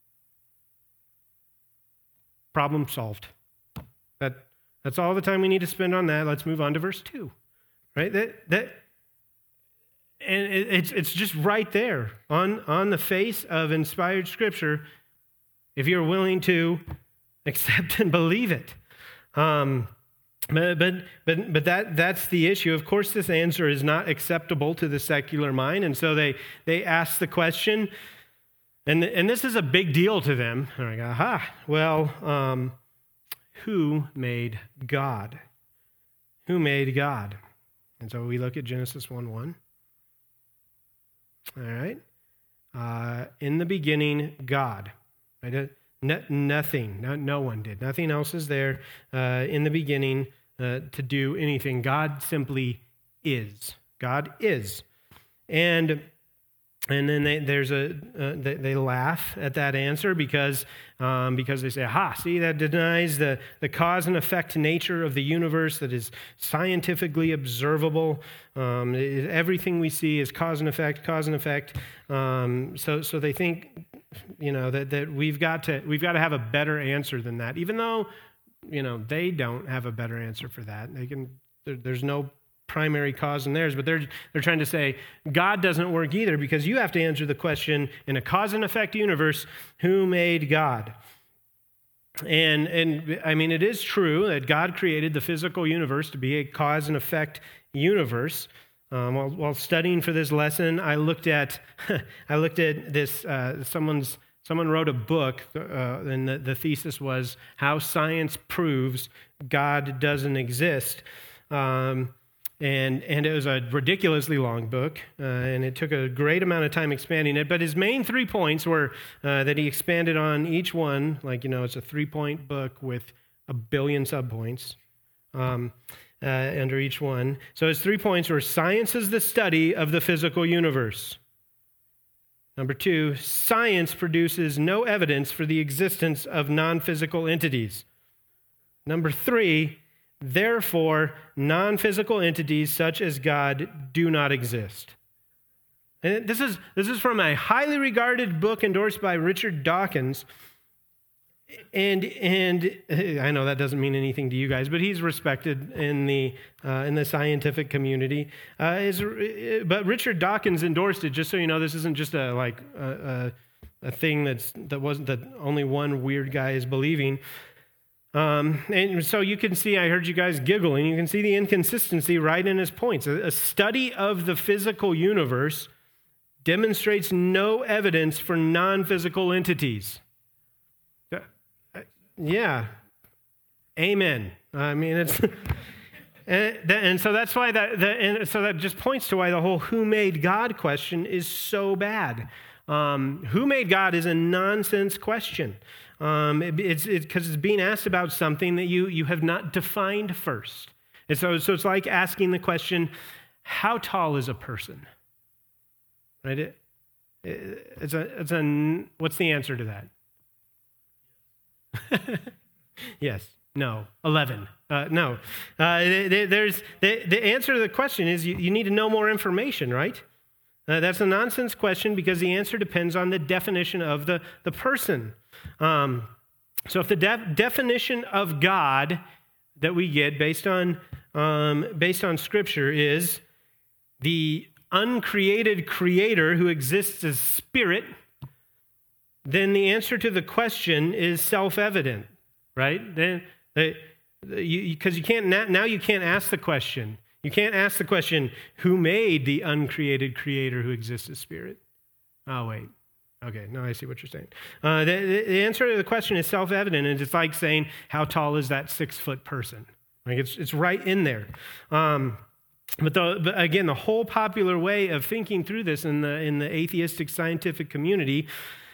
problem solved. That, that's all the time we need to spend on that. Let's move on to verse two, right? That, that, and it, it's, it's just right there on, on the face of inspired scripture if you're willing to accept and believe it. Um, but but but, but that, that's the issue. Of course, this answer is not acceptable to the secular mind, and so they, they ask the question, and, and this is a big deal to them. They're like, aha, well, um, who made God? Who made God? And so we look at Genesis one one. All right. Uh, in the beginning, God. Right? No, nothing, no, no one did. Nothing else is there uh, in the beginning uh, to do anything. God simply is. God is. And And then they, there's a uh, they, they laugh at that answer because um, because they say, "Aha! See, that denies the the cause and effect nature of the universe that is scientifically observable. Um, it, everything we see is cause and effect, cause and effect." Um, so so they think, you know, that that we've got to we've got to have a better answer than that, even though, you know, they don't have a better answer for that. They can there, there's no primary cause in theirs, but they're they're trying to say God doesn't work either because you have to answer the question in a cause and effect universe, who made God? And and I mean, it is true that God created the physical universe to be a cause and effect universe. Um, while, while studying for this lesson, I looked at I looked at this. Uh, someone's someone wrote a book, uh, and the, the thesis was how science proves God doesn't exist. Um, And and it was a ridiculously long book, uh, and it took a great amount of time expanding it. But his main three points were uh, that he expanded on each one, like, you know, it's a three-point book with a billion subpoints um, uh, under each one. So his three points were: science is the study of the physical universe. Number two, science produces no evidence for the existence of non-physical entities. Number three, therefore, non-physical entities such as God do not exist. And this is this is from a highly regarded book endorsed by Richard Dawkins. And and I know that doesn't mean anything to you guys, but he's respected in the uh, in the scientific community. Uh, is, but Richard Dawkins endorsed it. Just so you know, this isn't just a like a, a, a thing that's that wasn't that only one weird guy is believing. Um, and so you can see, I heard you guys giggling, you can see the inconsistency right in his points. A, a study of the physical universe demonstrates no evidence for non-physical entities. Yeah. Amen. I mean, it's... And, and so that's why that, that, and so that just points to why the whole "who made God" question is so bad. Um, who made God is a nonsense question. Um, it, it's because it's, it's being asked about something that you you have not defined first. And so, so it's like asking the question, how tall is a person? Right? It, it, it's a it's a what's the answer to that? Yes. No. eleven. Uh, no. Uh, there's the, the answer to the question is you, you need to know more information, right? Uh, that's a nonsense question because the answer depends on the definition of the, the person. Um, so if the def- definition of God that we get based on um, based on Scripture is the uncreated creator who exists as spirit, then the answer to the question is self-evident, right? Then because you, you, you can't now you can't ask the question. You can't ask the question, who made the uncreated creator who exists as spirit? Oh, wait. Okay, now I see what you're saying. Uh, the, the answer to the question is self-evident, and it's like saying, how tall is that six-foot person? Like it's it's right in there. Um, but, the, but again, the whole popular way of thinking through this in the in the atheistic scientific community,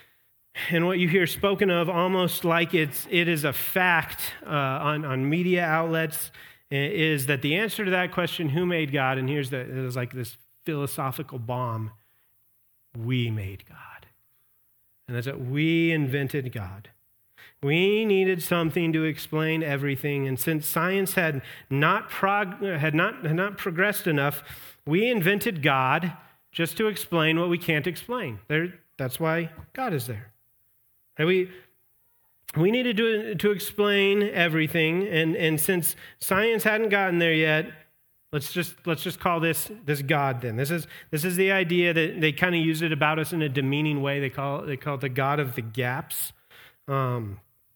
and what you hear spoken of almost like it's it is a fact uh, on on media outlets, is that the answer to that question, who made God, and here's the, it is like this philosophical bomb, we made God. And that's it, we invented God. We needed something to explain everything, and since science had not prog- had not had not progressed enough, we invented God just to explain what we can't explain. There, that's why God is there. And we We needed to, to explain everything, and, and since science hadn't gotten there yet, let's just let's just call this this God. Then this is this is the idea that they kind of use it about us in a demeaning way. They call it, they call it the God of the gaps. Um,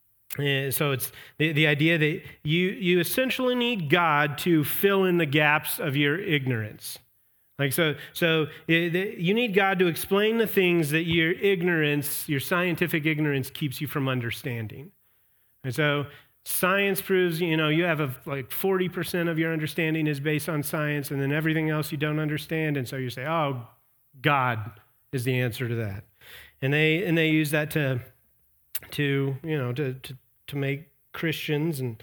so it's the, the idea that you you essentially need God to fill in the gaps of your ignorance. Like so, so you need God to explain the things that your ignorance, your scientific ignorance, keeps you from understanding. And so, science proves, you know, you have a, like forty percent of your understanding is based on science, and then everything else you don't understand. And so you say, "Oh, God is the answer to that," and they and they use that to, to you know, to to, to make Christians and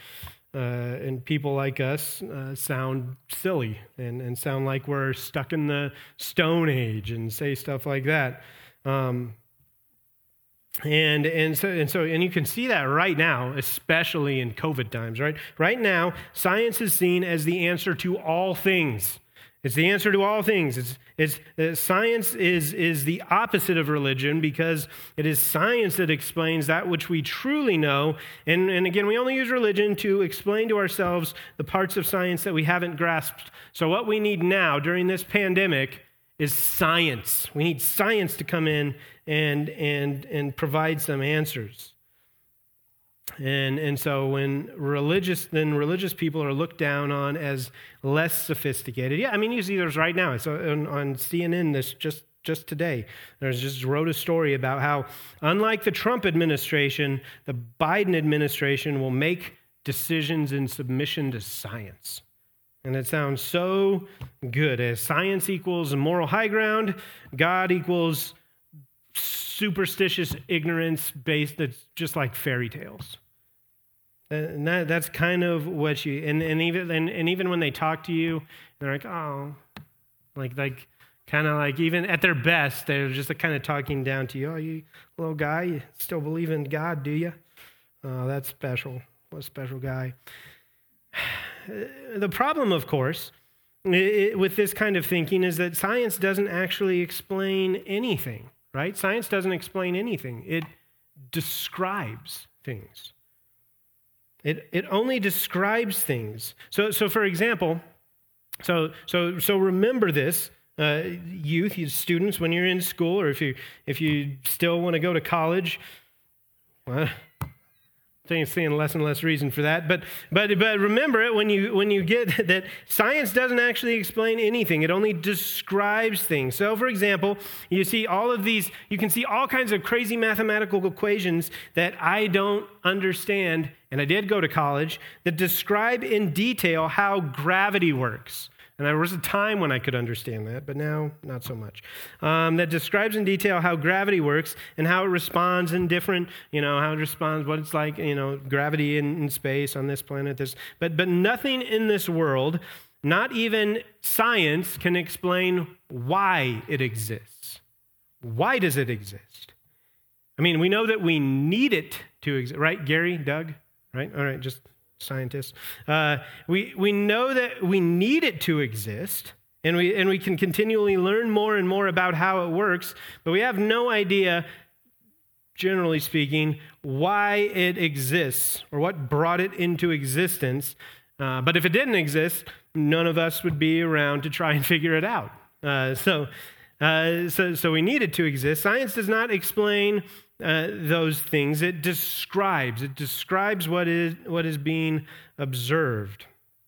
uh, and people like us uh, sound silly and, and sound like we're stuck in the Stone Age and say stuff like that. Um, and and so and so and you can see that right now, especially in COVID times, right? Right now, science is seen as the answer to all things. It's the answer to all things. It's, it's uh, science is, is the opposite of religion because it is science that explains that which we truly know. And, and again, we only use religion to explain to ourselves the parts of science that we haven't grasped. So what we need now during this pandemic is science. We need science to come in and, and, and provide some answers. And and so when religious, then religious people are looked down on as less sophisticated. Yeah, I mean, you see those right now. It's on, on C N N this just, just today. There's just wrote a story about how, unlike the Trump administration, the Biden administration will make decisions in submission to science. And it sounds so good. As science equals moral high ground, God equals superstitious ignorance based, that's just like fairy tales. And that, that's kind of what you, and, and even and, and even when they talk to you, they're like, oh, like, like kind of like even at their best, they're just kind of talking down to you. Oh, you little guy, you still believe in God, do you? Oh, that's special. What a special guy. The problem, of course, it, with this kind of thinking is that science doesn't actually explain anything. Right? Science doesn't explain anything. It describes things. It it only describes things. So so for example, so so so remember this, uh, youth, you students, when you're in school, or if you if you still want to go to college. Well, I'm seeing less and less reason for that, but but but remember it when you when you get that science doesn't actually explain anything. It only describes things. So, for example, you see all of these. You can see all kinds of crazy mathematical equations that I don't understand, and I did go to college, that describe in detail how gravity works. And there was a time when I could understand that, but now not so much. Um, that describes in detail how gravity works and how it responds in different, you know, how it responds, what it's like, you know, gravity in, in space on this planet. This, but but nothing in this world, not even science, can explain why it exists. Why does it exist? I mean, we know that we need it to exist, right, Gary, Doug? Right? All right, just scientists. Uh, we we know that we need it to exist, and we and we can continually learn more and more about how it works, but we have no idea, generally speaking, why it exists or what brought it into existence. Uh, but if it didn't exist, none of us would be around to try and figure it out. Uh, so, uh, so, so we need it to exist. Science does not explain Uh, those things. It describes. It describes what is what is being observed.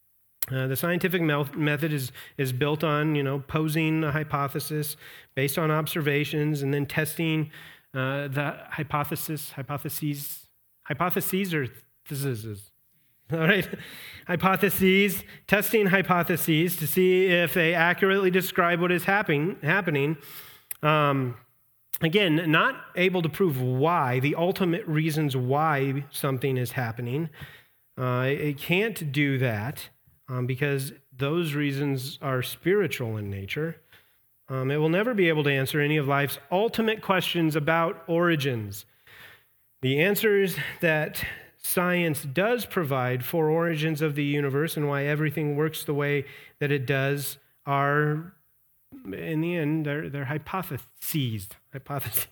Uh, the scientific method is is built on, you know, posing a hypothesis based on observations and then testing uh, the hypothesis, hypotheses, hypotheses or theses. All right, hypotheses, testing hypotheses to see if they accurately describe what is happening. Happening. Um, Again, not able to prove why, the ultimate reasons why something is happening. Uh, it can't do that um, because those reasons are spiritual in nature. Um, it will never be able to answer any of life's ultimate questions about origins. The answers that science does provide for origins of the universe and why everything works the way that it does are, in the end, they're, they're hypotheses, hypotheses,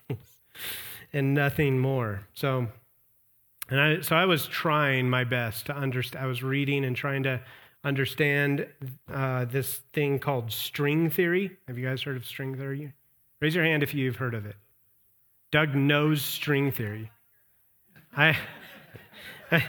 and nothing more. So, and I, so I was trying my best to understand. I was reading and trying to understand uh, this thing called string theory. Have you guys heard of string theory? Raise your hand if you've heard of it. Doug knows string theory. I, I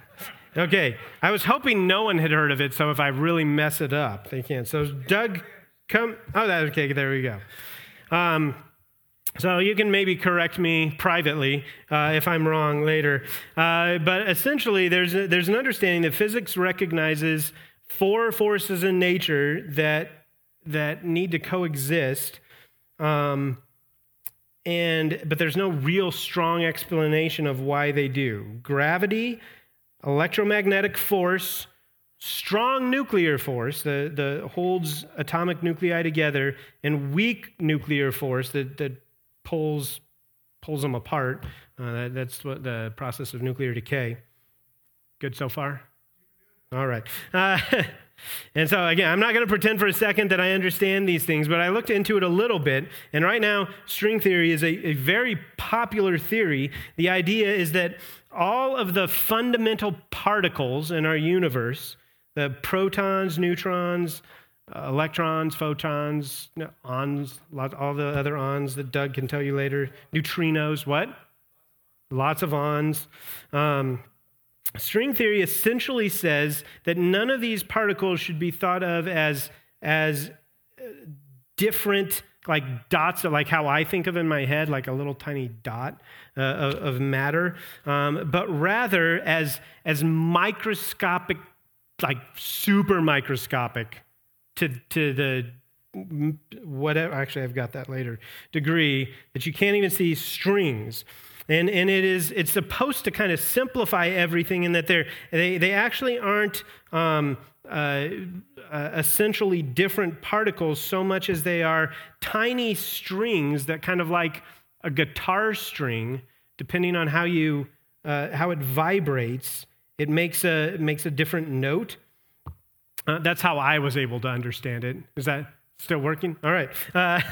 okay. I was hoping no one had heard of it, so if I really mess it up, they can't. So Doug. Come, oh, that okay, there we go. Um, so you can maybe correct me privately uh, if I'm wrong later. Uh, but essentially, there's a, there's an understanding that physics recognizes four forces in nature that that need to coexist, um, and but there's no real strong explanation of why they do. Gravity, electromagnetic force, strong nuclear force that, that holds atomic nuclei together, and weak nuclear force that, that pulls pulls them apart. Uh, that, that's what the process of nuclear decay. Good so far? All right. Uh, and so, again, I'm not going to pretend for a second that I understand these things, but I looked into it a little bit, and right now, string theory is a, a very popular theory. The idea is that all of the fundamental particles in our universe, the protons, neutrons, uh, electrons, photons, no, ons, lot, all the other ons that Doug can tell you later, neutrinos, what? Lots of ons. Um, string theory essentially says that none of these particles should be thought of as, as different, like dots, like how I think of in my head, like a little tiny dot uh, of, of matter, um, but rather as, as microscopic, like super microscopic to, to the whatever, actually I've got that later, degree that you can't even see strings. And and it is it's supposed to kind of simplify everything in that they're, they they actually aren't um, uh, uh, essentially different particles so much as they are tiny strings that kind of like a guitar string, depending on how you uh, how it vibrates, it makes a it makes a different note. Uh, that's how I was able to understand it. Is that still working? All right. Uh,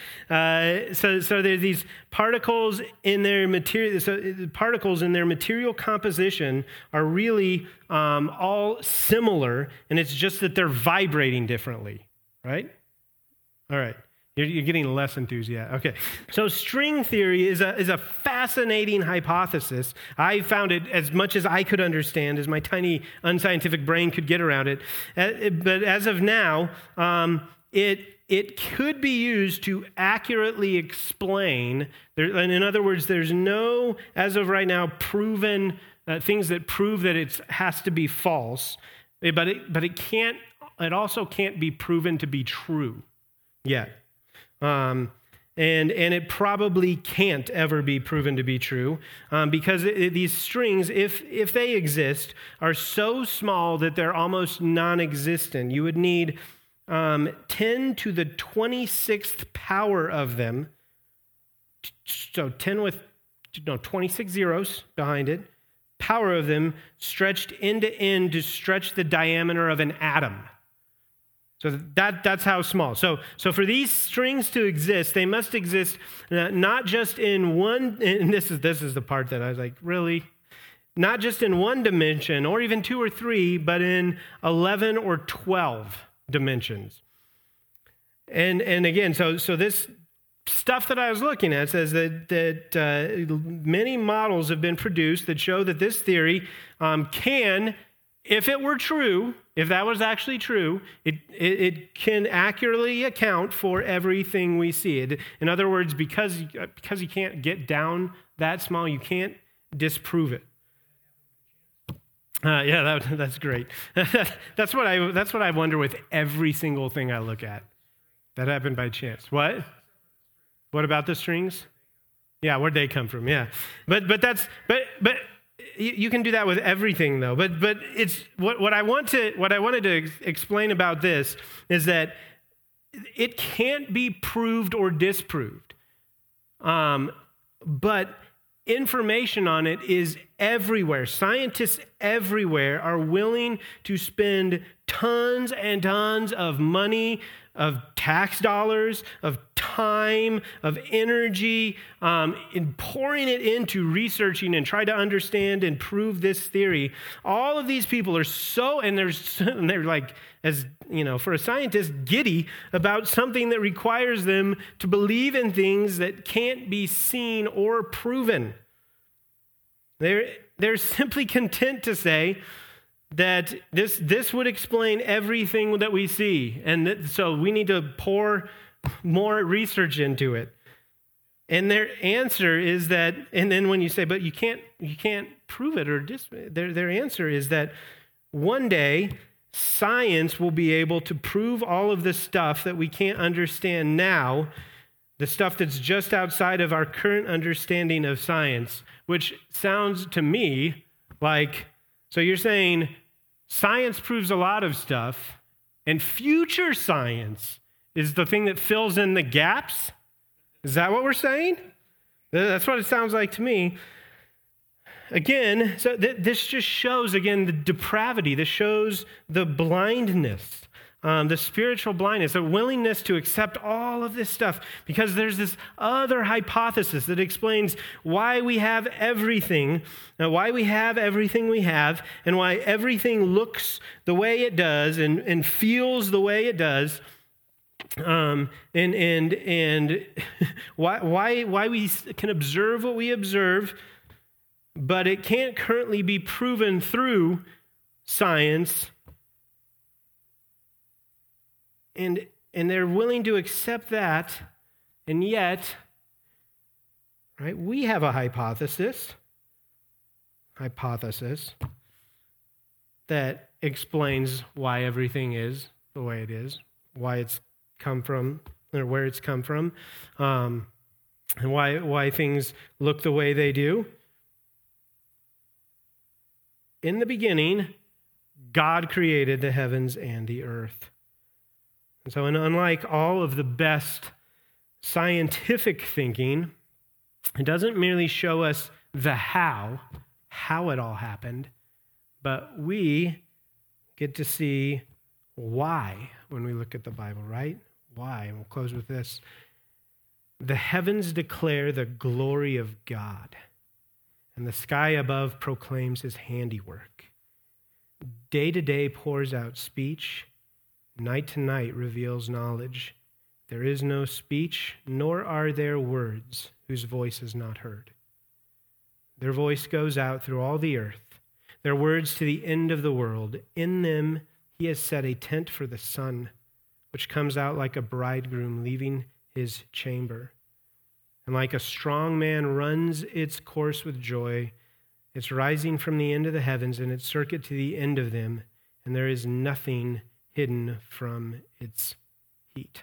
uh, so, so there's these particles in their material. So particles in their material composition are really um, all similar, and it's just that they're vibrating differently. Right? All right. You're, you're getting less enthusiastic. Okay. So string theory is a is a fascinating hypothesis. I found it as much as I could understand, as my tiny unscientific brain could get around it. Uh, but as of now, um, It it could be used to accurately explain, there, and in other words, there's no, as of right now, proven uh, things that prove that it has to be false, but it, but it can't, it also can't be proven to be true yet. Um, and, and it probably can't ever be proven to be true um, because it, it, these strings, if, if they exist, are so small that they're almost non-existent. You would need Um, ten to the twenty-sixth power of them, so ten with no twenty-six zeros behind it, power of them stretched end to end to stretch the diameter of an atom. So that that's how small. So so for these strings to exist, they must exist uh, not just in one. And this is this is the part that I was like, really. Not just in one dimension or even two or three, but in eleven or twelve dimensions. And and again, so so this stuff that I was looking at says that that uh, many models have been produced that show that this theory um, can, if it were true, if that was actually true, it, it it can accurately account for everything we see. It, in other words, because because you can't get down that small, you can't disprove it. Uh, yeah, that, that's great. that's what I. That's what I wonder with every single thing I look at. That happened by chance. What? What about the strings? Yeah, where'd they come from? Yeah, but but that's but but you can do that with everything though. But but it's what what I want to what I wanted to ex- explain about this is that it can't be proved or disproved, um, but information on it is everywhere. Scientists everywhere are willing to spend tons and tons of money, of tax dollars, of time, of energy, um, in pouring it into researching and try to understand and prove this theory. All of these people are so, and they're, and they're like, as you know, for a scientist, giddy about something that requires them to believe in things that can't be seen or proven. They're, they're simply content to say that this, this would explain everything that we see, and that, so we need to pour more research into it. And their answer is that, and then when you say, but you can't, you can't prove it or dis, their, their answer is that one day science will be able to prove all of the stuff that we can't understand now, the stuff that's just outside of our current understanding of science, which sounds to me like So you're saying science proves a lot of stuff, and future science is the thing that fills in the gaps? Is that what we're saying? That's what it sounds like to me. Again, so th- this just shows, again, the depravity. This shows the blindness, um, the spiritual blindness, the willingness to accept all of this stuff because there's this other hypothesis that explains why we have everything, uh, why we have everything we have, and why everything looks the way it does and, and feels the way it does. Um, and and and why why why we can observe what we observe, but it can't currently be proven through science. And and they're willing to accept that, and yet, right? We have a hypothesis, hypothesis that explains why everything is the way it is, why it's come from, or where it's come from, um, and why why things look the way they do. In the beginning, God created the heavens and the earth. And so, and unlike all of the best scientific thinking, it doesn't merely show us the how, how it all happened, but we get to see why when we look at the Bible, right? Why? And we'll close with this. The heavens declare the glory of God, and the sky above proclaims his handiwork. Day to day pours out speech, night to night reveals knowledge. There is no speech, nor are there words whose voice is not heard. Their voice goes out through all the earth, their words to the end of the world. In them he has set a tent for the sun, which comes out like a bridegroom leaving his chamber. And like a strong man runs its course with joy, it's rising from the end of the heavens and its circuit to the end of them, and there is nothing hidden from its heat.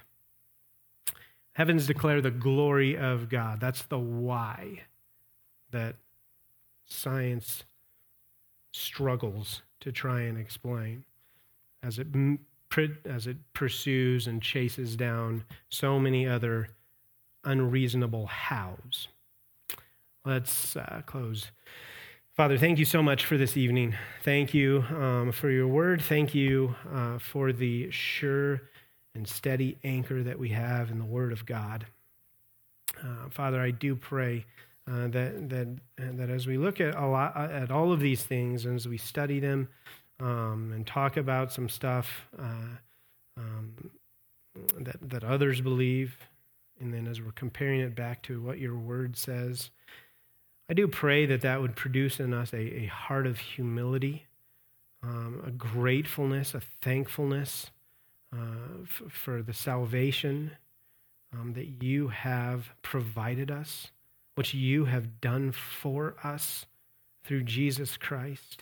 Heavens declare the glory of God. That's the why that science struggles to try and explain as it as it pursues and chases down so many other unreasonable hows. Let's uh, close. Father, thank you so much for this evening. Thank you um, for your word. Thank you uh, for the sure and steady anchor that we have in the word of God. Uh, Father, I do pray uh, that that that as we look at a lot at all of these things and as we study them um, and talk about some stuff uh, um, that that others believe, and then as we're comparing it back to what your word says, I do pray that that would produce in us a, a heart of humility, um, a gratefulness, a thankfulness uh, f- for the salvation um, that you have provided us, which you have done for us through Jesus Christ.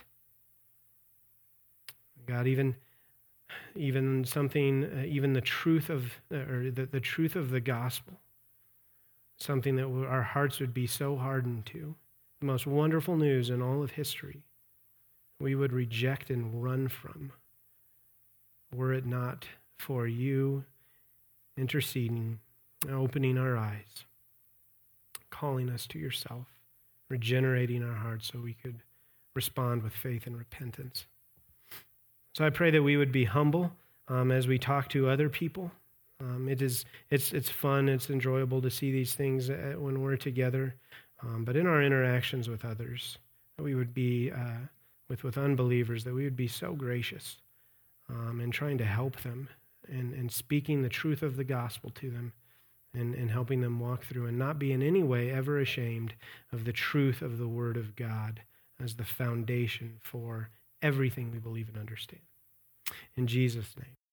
God, even even something, uh, even the truth of, uh, or the, the truth of the gospel, something that our hearts would be so hardened to, the most wonderful news in all of history, we would reject and run from, were it not for you interceding, opening our eyes, calling us to yourself, regenerating our hearts so we could respond with faith and repentance. So I pray that we would be humble um, as we talk to other people. Um, it is, it's, it's fun, it's enjoyable to see these things when we're together. Um, but in our interactions with others, that we would be, uh, with, with unbelievers, that we would be so gracious um, in trying to help them and, and speaking the truth of the gospel to them and, and helping them walk through and not be in any way ever ashamed of the truth of the Word of God as the foundation for everything we believe and understand. In Jesus' name.